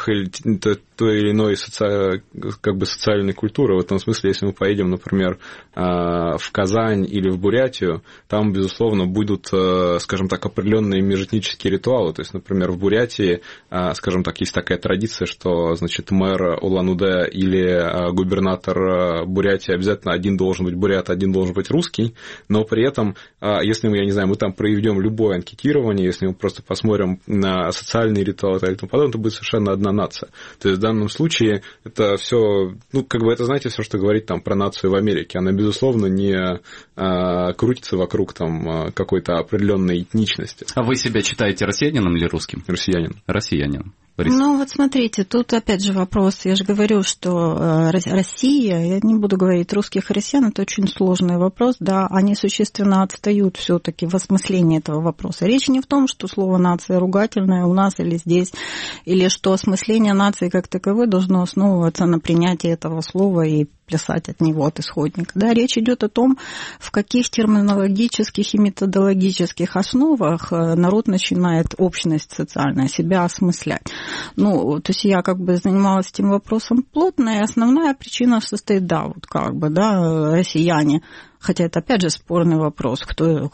той или иной социальной культуры. В этом смысле, если мы поедем, например, в Казань или в Бурятию, там, безусловно, будут, скажем так, определенные межэтнические ритуалы. То есть, например, в Бурятии, скажем так, есть такая традиция, что, значит, мэр Улан-Удэ или губернатор Бурятии обязательно один должен быть бурят, один должен быть русский, но при этом, если мы, я не знаю, мы там проведем любое анкетирование, если мы просто посмотрим на социальные ритуалы и тому подобное, то будет совершенно одна нация. То есть в данном случае это все, ну, как бы это, знаете, все, что говорить там про нацию в Америке, она, безусловно, не крутится вокруг там какой-то определенной этничности. А вы себя считаете россиянином или русским? Россиянином. Россиянином. Ну, вот смотрите, тут опять же вопрос. Я же говорю, что Россия, я не буду говорить русских и россиян, это очень сложный вопрос, да, они существенно отстают все-таки в осмыслении этого вопроса. Речь не в том, что слово «нация» ругательное у нас или здесь, или что осмысление нации как таковой должно основываться на принятии этого слова и плясать от него, от исходника. Да, речь идет о том, в каких терминологических и методологических основах народ начинает, общность социальная, себя осмыслять. Ну, то есть я как бы занималась этим вопросом плотно, и основная причина состоит, да, вот как бы, да, россияне, хотя это, опять же, спорный вопрос, кто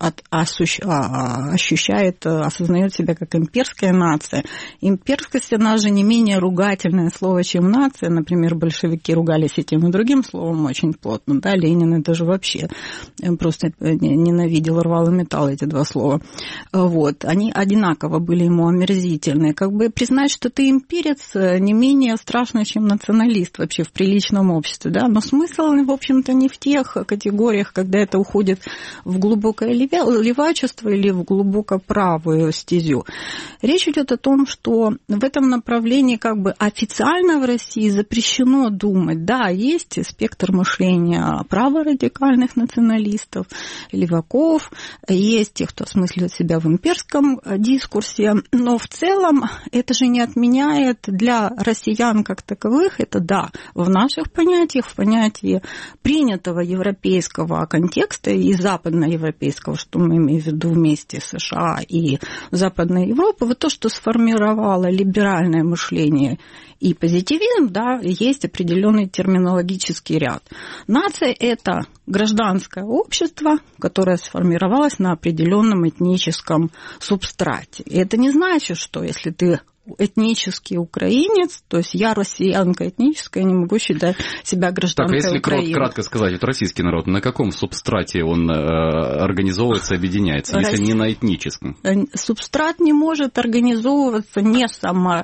ощущает, осознает себя как имперская нация. Имперскость, она же не менее ругательное слово, чем нация. Например, большевики ругались и тем, и другим словом очень плотно. Да? Ленин это же вообще просто ненавидел, рвал и металл эти два слова. Вот. Они одинаково были ему омерзительны. Как бы признать, что ты имперец, не менее страшно, чем националист вообще в приличном обществе. Да? Но смысл, в общем-то, не в тех категориях, категориях, когда это уходит в глубокое левачество или в глубоко правую стезю. Речь идет о том, что в этом направлении как бы официально в России запрещено думать. Да, есть спектр мышления праворадикальных националистов, леваков, есть тех, кто осмысливает себя в имперском дискурсе, но в целом это же не отменяет для россиян как таковых, это да, в наших понятиях, в понятии принятого европейского контекста и западноевропейского, что мы имеем в виду вместе с США и Западной Европы, вот то, что сформировало либеральное мышление и позитивизм, да, есть определенный терминологический ряд. Нация – это гражданское общество, которое сформировалось на определенном этническом субстрате. И это не значит, что если ты этнический украинец, то есть я россиянка этническая, не могу считать себя гражданкой Украины. Так, а если кратко сказать, вот российский народ, на каком субстрате он организовывается, объединяется, если не на этническом? Субстрат не может организовываться не само.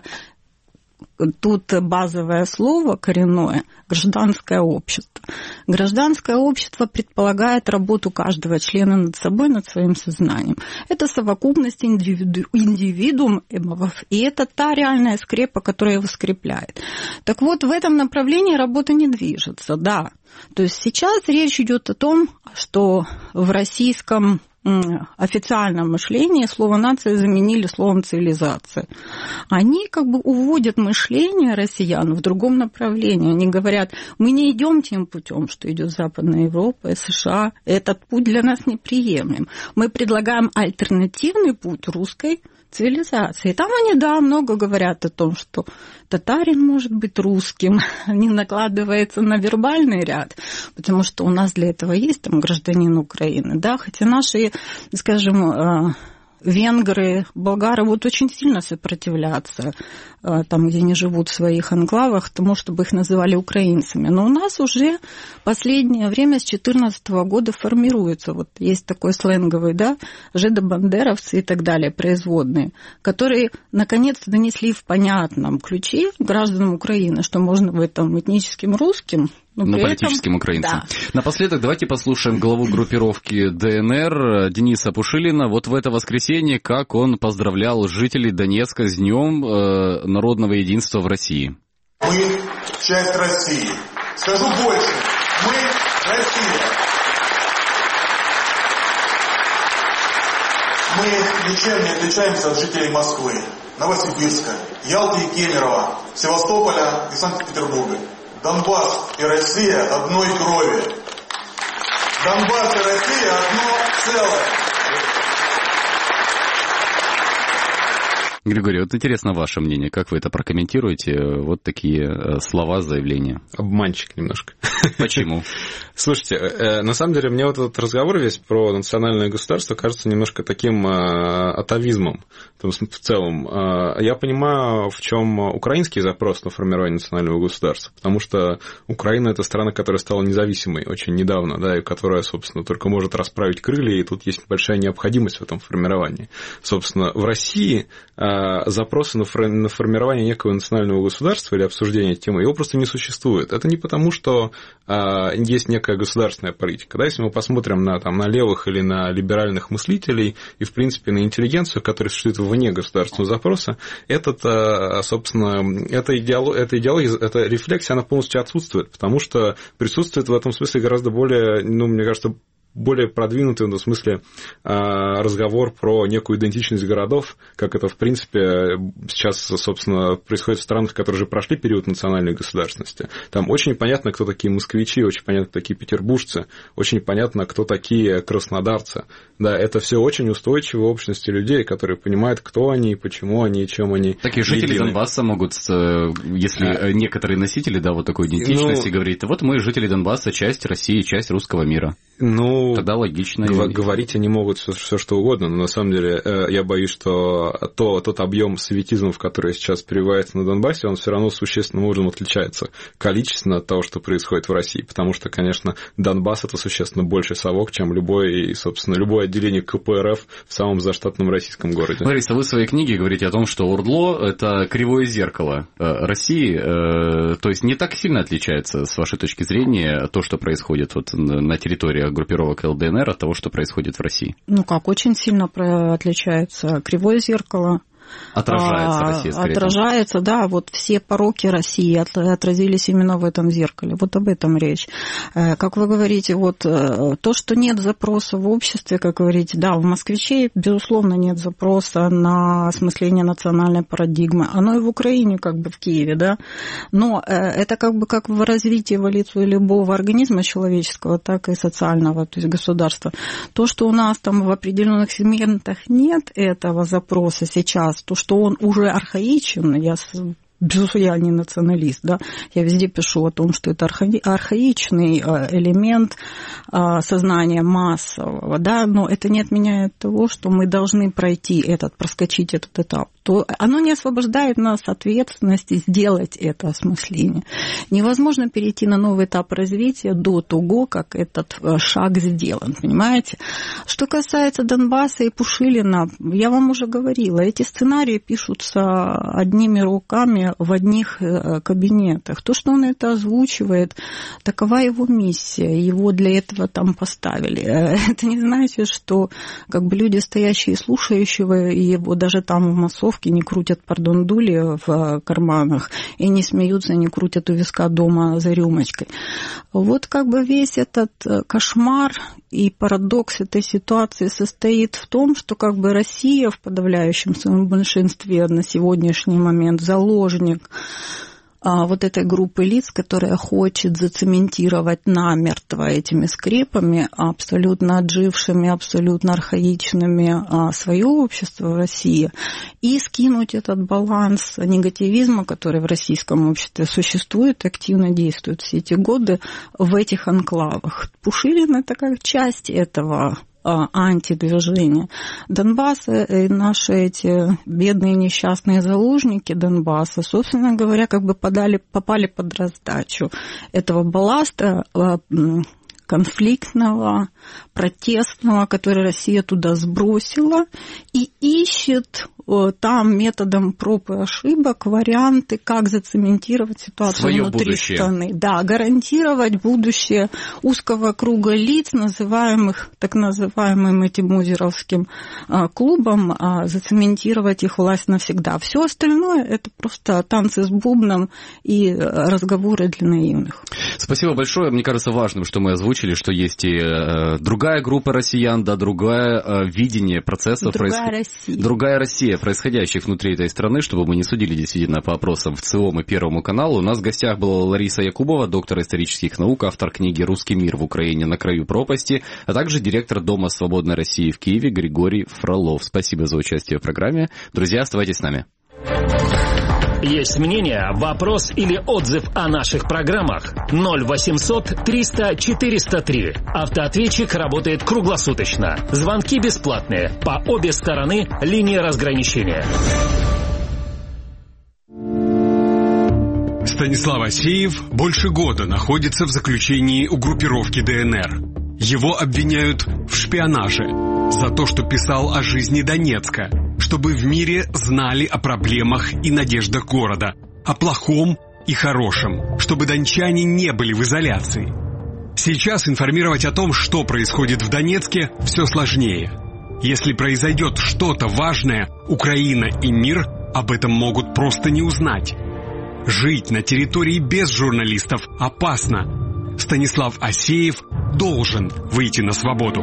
Тут базовое слово коренное – гражданское общество. Гражданское общество предполагает работу каждого члена над собой, над своим сознанием. Это совокупность индивидуумов, и это та реальная скрепа, которая его скрепляет. Так вот, в этом направлении работа не движется, да. То есть сейчас речь идет о том, что в российском официальном мышлении слово «нация» заменили словом «цивилизация». Они как бы уводят мышление россиян в другом направлении. Они говорят, мы не идем тем путем, что идет Западная Европа и США. Этот путь для нас неприемлем. Мы предлагаем альтернативный путь русской цивилизации. И там они, да, много говорят о том, что татарин может быть русским, не накладывается на вербальный ряд, потому что у нас для этого есть там гражданин Украины, да, хотя наши, скажем, венгры, болгары вот очень сильно сопротивляются там, где они живут в своих анклавах, тому, чтобы их называли украинцами. Но у нас уже последнее время, с 2014 года, формируется, вот есть такой сленговый, да, жидобандеровцы и так далее, производные, которые наконец-то донесли в понятном ключе гражданам Украины, что можно в этом этническим русским, но политическим украинцам. Да. Напоследок давайте послушаем главу группировки ДНР Дениса Пушилина. Вот в это воскресенье, как он поздравлял жителей Донецка с Днем народного единства в России. Мы часть России. Скажу больше. Мы Россия. Мы ничем не отличаемся от жителей Москвы, Новосибирска, Ялты и Кемерово, Севастополя и Санкт-Петербурга. Донбасс и Россия одной крови. Донбасс и Россия одно целое. Григорий, вот интересно ваше мнение, как вы это прокомментируете, вот такие слова, заявления? Обманщик немножко. Почему? Слушайте, на самом деле мне вот этот разговор весь про национальное государство кажется немножко таким атовизмом в целом. Я понимаю, в чем украинский запрос на формирование национального государства, потому что Украина – это страна, которая стала независимой очень недавно, да, и которая, собственно, только может расправить крылья, и тут есть большая необходимость в этом формировании. Собственно, в России запроса на формирование некого национального государства или обсуждение темы, его просто не существует. Это не потому, что есть некая государственная политика. Да, если мы посмотрим на левых или на либеральных мыслителей и, в принципе, на интеллигенцию, которая существует вне государственного запроса, собственно, эта идеология, эта рефлексия, она полностью отсутствует, потому что присутствует в этом смысле гораздо более, мне кажется, более продвинутый, в смысле, разговор про некую идентичность городов, как это, в принципе, сейчас, собственно, происходит в странах, которые уже прошли период национальной государственности. Там очень понятно, кто такие москвичи, очень понятно, кто такие петербуржцы, очень понятно, кто такие краснодарцы. Да, это все очень устойчивые общности людей, которые понимают, кто они, почему они и чем они. Такие жители Донбасса могут, если некоторые носители, да, вот такой идентичности, говорить, вот мы жители Донбасса, часть России, часть русского мира. тогда логично. Говорить они могут все что угодно, но на самом деле я боюсь, что тот объем советизмов, который сейчас прививается на Донбассе, он все равно существенным образом отличается количественно от того, что происходит в России, потому что, конечно, Донбасс – это существенно больший совок, чем любое отделение КПРФ в самом заштатном российском городе. Лариса, вы в своей книге говорите о том, что УРДЛО – это кривое зеркало России, то есть не так сильно отличается, с вашей точки зрения, то, что происходит вот на территории группировок ЛДНР от того, что происходит в России? Ну как, очень сильно отличается кривое зеркало. Отражается Россия, скорее. Отражается, да, вот все пороки России отразились именно в этом зеркале. Вот об этом речь. Как вы говорите, вот то, что нет запроса в обществе, как говорите, да, в москвичей, безусловно, нет запроса на осмысление национальной парадигмы. Оно и в Украине, как бы в Киеве, да. Но это как бы как в развитии эволюции любого организма человеческого, так и социального, то есть государства. То, что у нас там в определенных сегментах нет этого запроса сейчас, то, что он уже архаичен, безусловно, я не националист, да, я везде пишу о том, что это архаичный элемент сознания массового, да, но это не отменяет того, что мы должны проскочить этот этап. То оно не освобождает нас от ответственности сделать это осмысление. Невозможно перейти на новый этап развития до того, как этот шаг сделан, понимаете? Что касается Донбасса и Пушилина, я вам уже говорила, эти сценарии пишутся одними руками в одних кабинетах. То, что он это озвучивает, такова его миссия, его для этого там поставили. Это не значит, что как бы люди, стоящие и слушающие его, даже там в массовке, не крутят, дули в карманах и не смеются, не крутят у виска дома за рюмочкой. Вот как бы весь этот кошмар и парадокс этой ситуации состоит в том, что как бы Россия в подавляющем своем большинстве на сегодняшний момент заложник вот этой группы лиц, которая хочет зацементировать намертво этими скрепами, абсолютно отжившими, абсолютно архаичными свое общество в России, и скинуть этот баланс негативизма, который в российском обществе существует, активно действует все эти годы в этих анклавах. Пушилин – это как часть этого антидвижения. Донбасс и наши эти бедные несчастные заложники Донбасса, собственно говоря, как бы попали под раздачу этого балласта конфликтного, протестного, который Россия туда сбросила, и ищет там методом проб и ошибок варианты, как зацементировать ситуацию своё внутри будущее. страны. Да, гарантировать будущее узкого круга лиц, называемых так называемым этим озеровским клубом, зацементировать их власть навсегда. Все остальное – это просто танцы с бубном и разговоры для наивных. Спасибо большое. Мне кажется важным, что мы озвучили, что есть и другая группа россиян, да, другое видение процессов. Другая Россия, происходящих внутри этой страны, чтобы мы не судили действительно по опросам в ЦИОМ и Первому каналу. У нас в гостях была Лариса Якубова, доктор исторических наук, автор книги «Русский мир в Украине на краю пропасти», а также директор Дома свободной России в Киеве Григорий Фролов. Спасибо за участие в программе. Друзья, оставайтесь с нами. Есть мнение, вопрос или отзыв о наших программах? 0800 300 403. Автоответчик работает круглосуточно. Звонки бесплатные. По обе стороны линии разграничения. Станислав Асеев больше года находится в заключении у группировки ДНР. Его обвиняют в шпионаже за то, что писал о жизни Донецка, чтобы в мире знали о проблемах и надеждах города, о плохом и хорошем, чтобы дончане не были в изоляции. Сейчас информировать о том, что происходит в Донецке, все сложнее. Если произойдет что-то важное, Украина и мир об этом могут просто не узнать. Жить на территории без журналистов опасно. Станислав Асеев должен выйти на свободу.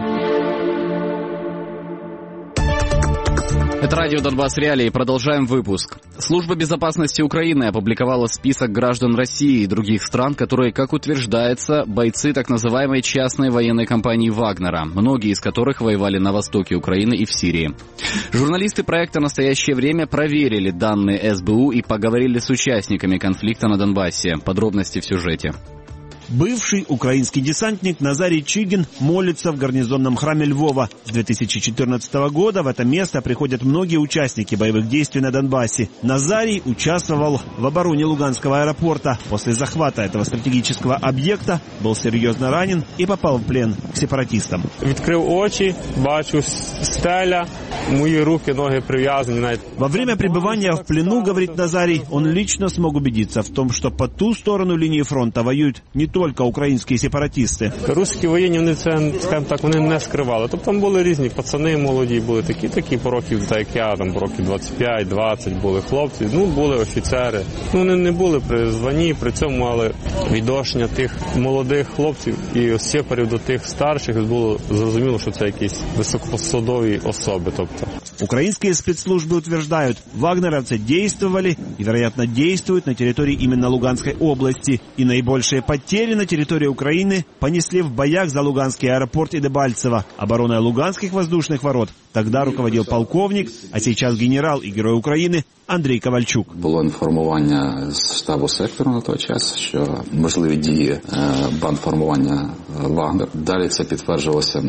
Это радио «Донбасс Реалии». Продолжаем выпуск. Служба безопасности Украины опубликовала список граждан России и других стран, которые, как утверждается, бойцы так называемой частной военной компании «Вагнера», многие из которых воевали на востоке Украины и в Сирии. Журналисты проекта «Настоящее время» проверили данные СБУ и поговорили с участниками конфликта на Донбассе. Подробности в сюжете. Бывший украинский десантник Назарий Чигин молится в гарнизонном храме Львова. С 2014 года в это место приходят многие участники боевых действий на Донбассе. Назарий участвовал в обороне Луганского аэропорта. После захвата этого стратегического объекта был серьезно ранен и попал в плен к сепаратистам. Открыл очи, бачу стеля, мои руки, ноги привязаны. Во время пребывания в плену, говорит Назарий, он лично смог убедиться в том, что по ту сторону линии фронта воюют не только українські сепаратисти. Русські воєнні, вони це, скажімо так, вони не скривали. Тобто там були різні пацани молоді, були такі по років, так як я, там по років 25-20 були хлопці, були офіцери. Вони не були при званні, при цьому, але відношення тих молодих хлопців і сепарів до тих старших було зрозуміло, що це якісь високопосадові особи. Тобто. Украинские спецслужбы утверждают, вагнеровцы действовали и, вероятно, действуют на территории именно Луганской области. И наибольшие потери на территории Украины понесли в боях за Луганский аэропорт и Дебальцево. Обороной Луганских воздушных ворот тогда руководил полковник, а сейчас генерал и герой Украины Андрій Ковальчук. Було інформування з штабу сектору на той час, що можливі дії бандформування Вагнер. Далі це підтверджувалося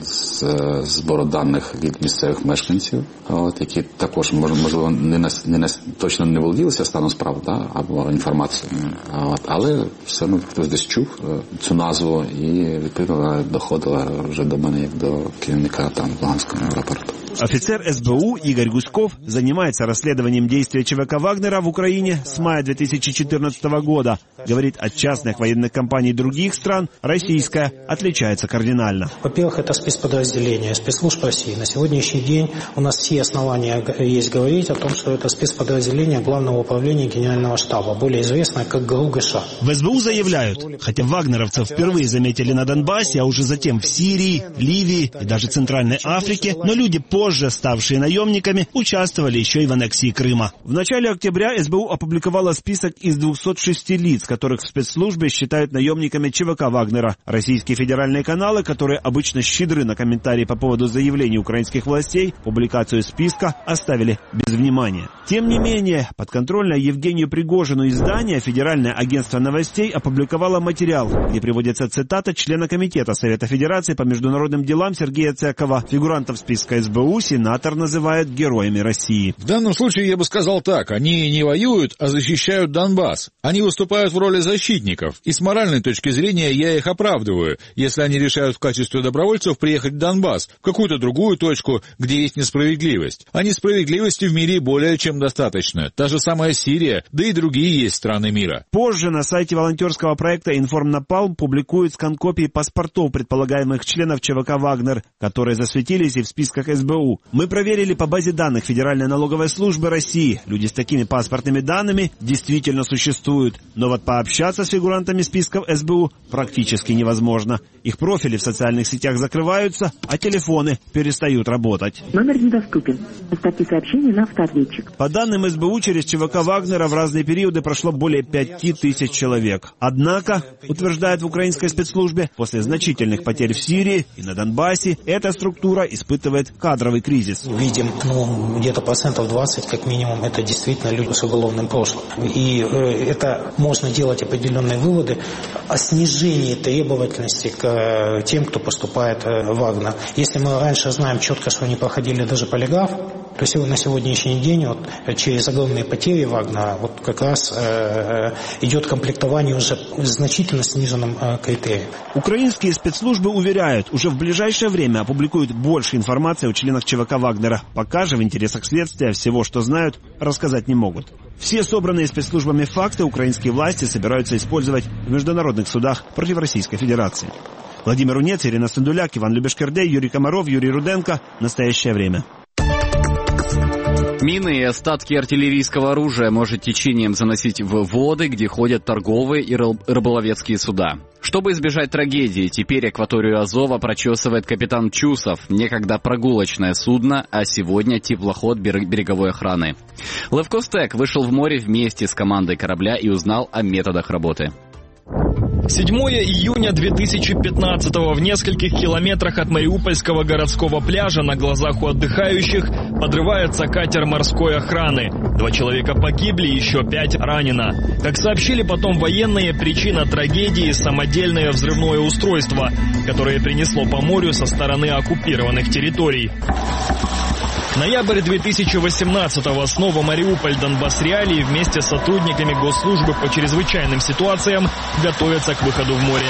з збору даних від місцевих мешканців, які також, можливо, точно не володілися станом справ, або інформацією. Але все одно хтось десь чув цю назву і, відповідно, доходила вже до мене, як до керівника Луганського аеропорту. Офицер СБУ Игорь Гуськов занимается расследованием действий ЧВК «Вагнера» в Украине с мая 2014 года. Говорит, от частных военных компаний других стран российская отличается кардинально. Во-первых, это спецподразделение спецслужб России. На сегодняшний день у нас все основания есть говорить о том, что это спецподразделение Главного управления Генерального штаба, более известное как ГРУ-ГШ. В СБУ заявляют, хотя вагнеровцев впервые заметили на Донбассе, а уже затем в Сирии, Ливии и даже Центральной Африке, но люди позже ставшие наемниками, участвовали еще и в аннексии Крыма. В начале октября СБУ опубликовала список из 206 лиц, которых в спецслужбе считают наемниками ЧВК «Вагнера». Российские федеральные каналы, которые обычно щедры на комментарии по поводу заявлений украинских властей, публикацию списка оставили без внимания. Тем не менее, подконтрольное Евгению Пригожину издание «Федеральное агентство новостей» опубликовало материал, где приводится цитата члена Комитета Совета Федерации по международным делам Сергея Цекова. Фигурантов списка СБУ сенатор называет героями России. В данном случае я бы сказал так. Они не воюют, а защищают Донбасс. Они выступают в роли защитников. И с моральной точки зрения я их оправдываю, если они решают в качестве добровольцев приехать в Донбасс, в какую-то другую точку, где есть несправедливость. А несправедливости в мире более чем достаточно. Та же самая Сирия, да и другие есть страны мира. Позже на сайте волонтерского проекта «Информнапалм» публикуют скан-копии паспортов предполагаемых членов ЧВК «Вагнер», которые засветились и в списках СБУ. Мы проверили по базе данных Федеральной налоговой службы России. Люди с такими паспортными данными действительно существуют. Но вот пообщаться с фигурантами списков СБУ практически невозможно. Их профили в социальных сетях закрываются, а телефоны перестают работать. Номер недоступен. Оставьте сообщение на автоответчик. По данным СБУ, через ЧВК «Вагнера» в разные периоды прошло более 5000 человек. Однако, утверждают в украинской спецслужбе, после значительных потерь в Сирии и на Донбассе, эта структура испытывает кадровый кризис. Видим, где-то 20% как минимум, это действительно люди с уголовным прошлым. И это можно делать определенные выводы о снижении требовательности к тем, кто поступает в Вагнер. Если мы раньше знаем четко, что они проходили даже полиграф, то на сегодняшний день через огромные потери Вагнера как раз идет комплектование уже значительно сниженным критерием. Украинские спецслужбы уверяют, уже в ближайшее время опубликуют больше информации о членах ЧВК «Вагнера». Пока же в интересах следствия всего, что знают, рассказать не могут. Все собранные спецслужбами факты украинские власти собираются использовать в международных судах против Российской Федерации. Владимир Унец, Ирина Сандуляк, Иван Любешкердей, Юрий Комаров, Юрий Руденко. Настоящее время. Мины и остатки артиллерийского оружия может течением заносить в воды, где ходят торговые и рыболовецкие суда. Чтобы избежать трагедии, теперь акваторию Азова прочесывает капитан Чусов, некогда прогулочное судно, а сегодня теплоход береговой охраны. Левкостек вышел в море вместе с командой корабля и узнал о методах работы. 7 июня 2015-го в нескольких километрах от Мариупольского городского пляжа на глазах у отдыхающих подрывается катер морской охраны. 2 человека погибли, еще 5 ранено. Как сообщили потом военные, причина трагедии – самодельное взрывное устройство, которое принесло по морю со стороны оккупированных территорий. Ноябрь 2018-го. Снова Мариуполь, Донбасс Реалии вместе с сотрудниками госслужбы по чрезвычайным ситуациям готовятся к выходу в море.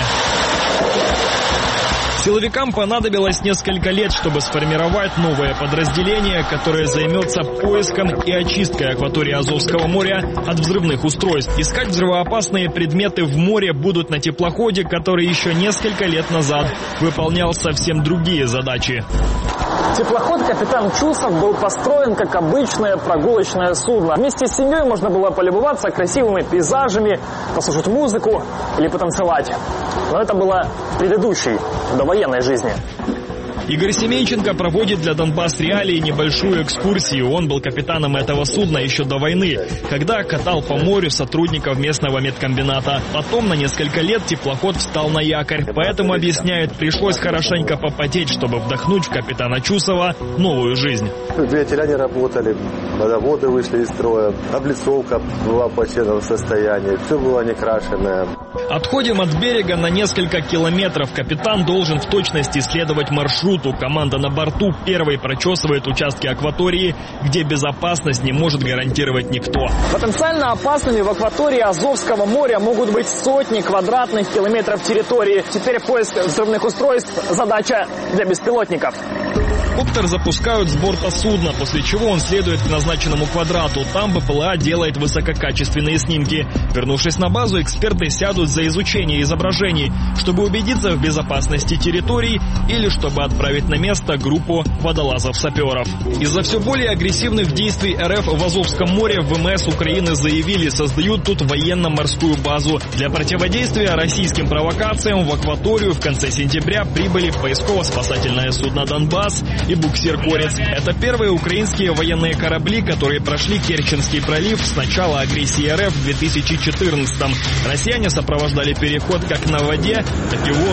Силовикам понадобилось несколько лет, чтобы сформировать новое подразделение, которое займется поиском и очисткой акватории Азовского моря от взрывных устройств. Искать взрывоопасные предметы в море будут на теплоходе, который еще несколько лет назад выполнял совсем другие задачи. Теплоход «Капитан Чусов» был построен как обычное прогулочное судно. Вместе с семьей можно было полюбоваться красивыми пейзажами, послушать музыку или потанцевать. Но это было в предыдущей, довоенной жизни. Игорь Семенченко проводит для Донбасс Реалии небольшую экскурсию. Он был капитаном этого судна еще до войны, когда катал по морю сотрудников местного медкомбината. Потом на несколько лет теплоход встал на якорь. Поэтому, объясняет, пришлось хорошенько попотеть, чтобы вдохнуть в капитана Чусова новую жизнь. Двигатели не работали, водоводы вышли из строя, облицовка была в плачевном состоянии, все было некрашенное. Отходим от берега на несколько километров. Капитан должен в точности исследовать маршрут. Команда на борту первой прочесывает участки акватории, где безопасность не может гарантировать никто. Потенциально опасными в акватории Азовского моря могут быть сотни квадратных километров территории. Теперь поиск взрывных устройств – задача для беспилотников. Коптер запускают с борта судна, после чего он следует к назначенному квадрату. Там БПЛА делает высококачественные снимки. Вернувшись на базу, эксперты сядут за изучение изображений, чтобы убедиться в безопасности территорий или чтобы отправить на место группу водолазов-саперов. Из-за все более агрессивных действий РФ в Азовском море ВМС Украины заявили, создают тут военно-морскую базу. Для противодействия российским провокациям в акваторию в конце сентября прибыли поисково-спасательное судно «Донбасс» и буксир «Корец». Это первые украинские военные корабли, которые прошли Керченский пролив с начала агрессии РФ в 2014-м. Россияне сопровождали переход как на воде, так и в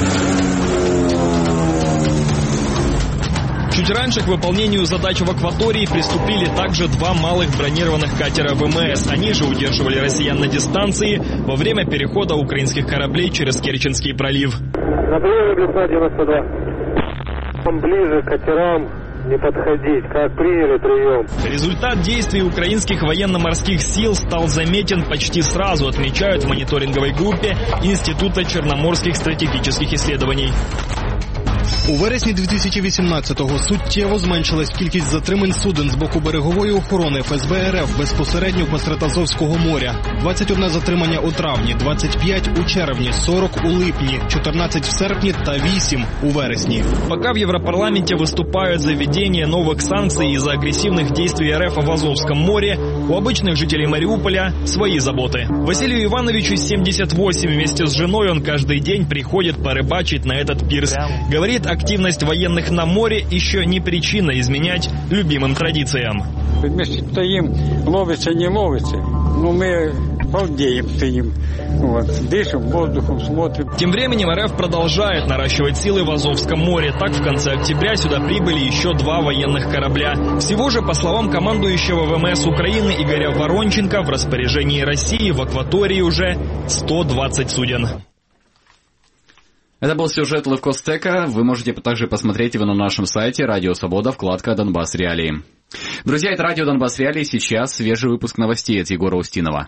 воздухе. Чуть раньше к выполнению задач в акватории приступили также 2 малых бронированных катера ВМС. Они же удерживали россиян на дистанции во время перехода украинских кораблей через Керченский пролив. На приеме Блесна 92. Ближе к катерам не подходить, как приняли прием. Результат действий украинских военно-морских сил стал заметен почти сразу, отмечают в мониторинговой группе Інституту Чорноморських стратегічних исследований. У вересні 2018-го суттєво зменшилась кількість затримань суден з боку берегової охорони ФСБ РФ безпосередньо посеред Азовського моря. 21 затримання у травні, 25 у червні, 40 у липні, 14 в серпні та 8 у вересні. Пока в Европарламенте выступают за введение новых санкций из-за агрессивных действий РФ в Азовском море, у обычных жителей Мариуполя свои заботы. Василию Ивановичу 78, вместе с женой он каждый день приходит порыбачить на этот пирс. Говорит, активность военных на море еще не причина изменять любимым традициям. Вместе стоим, ловится, не ловится, но мы балдеем стоим, дышим воздухом, смотрим. Тем временем РФ продолжает наращивать силы в Азовском море. Так, в конце октября сюда прибыли еще 2 военных корабля. Всего же, по словам командующего ВМС Украины Игоря Воронченко, в распоряжении России в акватории уже 120 суден. Это был сюжет Левкостека. Вы можете также посмотреть его на нашем сайте «Радио Свобода», вкладка «Донбасс Реалии». Друзья, это «Радио Донбасс Реалии». Сейчас свежий выпуск новостей от Егора Устинова.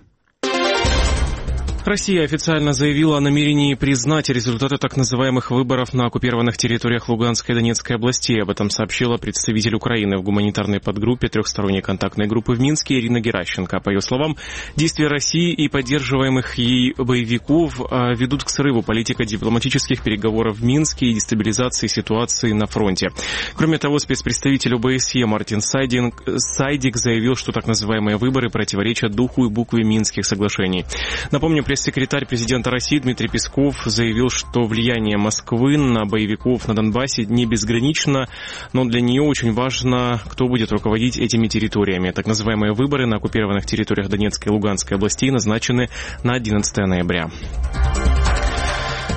Россия официально заявила о намерении признать результаты так называемых выборов на оккупированных территориях Луганской и Донецкой областей. Об этом сообщила представитель Украины в гуманитарной подгруппе трехсторонней контактной группы в Минске Ирина Геращенко. По ее словам, действия России и поддерживаемых ей боевиков ведут к срыву политико-дипломатических переговоров в Минске и дестабилизации ситуации на фронте. Кроме того, спецпредставитель ОБСЕ Мартин Сайдик заявил, что так называемые выборы противоречат духу и букве Минских соглашений. Напомню, пресс-секретарь президента России Дмитрий Песков заявил, что влияние Москвы на боевиков на Донбассе не безгранично, но для нее очень важно, кто будет руководить этими территориями. Так называемые выборы на оккупированных территориях Донецкой и Луганской областей назначены на 11 ноября.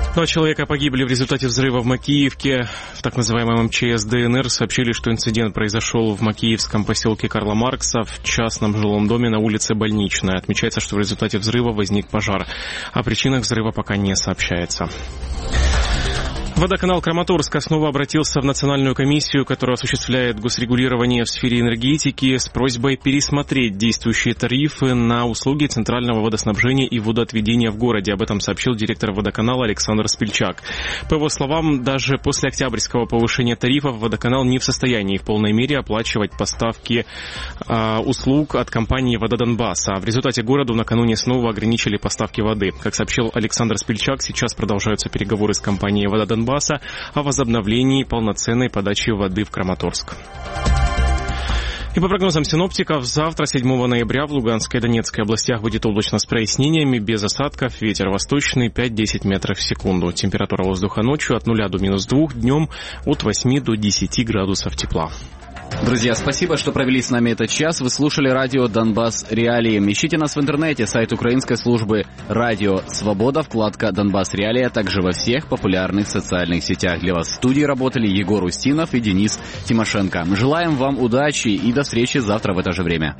Два человека погибли в результате взрыва в Макеевке. В так называемом МЧС ДНР сообщили, что инцидент произошел в макеевском поселке Карла Маркса в частном жилом доме на улице Больничная. Отмечается, что в результате взрыва возник пожар. О причинах взрыва пока не сообщается. Водоканал Краматорска снова обратился в Национальную комиссию, которая осуществляет госрегулирование в сфере энергетики, с просьбой пересмотреть действующие тарифы на услуги центрального водоснабжения и водоотведения в городе. Об этом сообщил директор водоканала Александр Спильчак. По его словам, даже после октябрьского повышения тарифов водоканал не в состоянии в полной мере оплачивать поставки услуг от компании «Вода Донбасса». В результате городу накануне снова ограничили поставки воды. Как сообщил Александр Спильчак, сейчас продолжаются переговоры с компанией «Вода Донбасса» о возобновлении полноценной подачи воды в Краматорск. И по прогнозам синоптиков, завтра, 7 ноября, в Луганской и Донецкой областях будет облачно с прояснениями, без осадков, ветер восточный 5-10 метров в секунду. Температура воздуха ночью от 0 до -2, днем от 8 до 10 градусов тепла. Друзья, спасибо, что провели с нами этот час. Вы слушали радио «Донбасс Реалии». Ищите нас в интернете, сайт украинской службы «Радио Свобода», вкладка «Донбасс Реалии», а также во всех популярных социальных сетях. Для вас в студии работали Егор Устинов и Денис Тимошенко. Желаем вам удачи и до встречи завтра в это же время.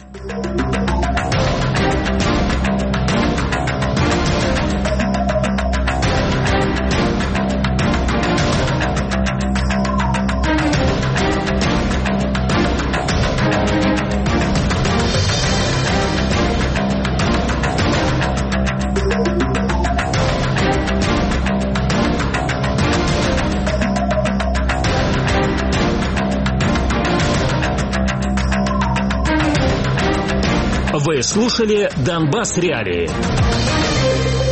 Вы слушали «Донбасс Реалии».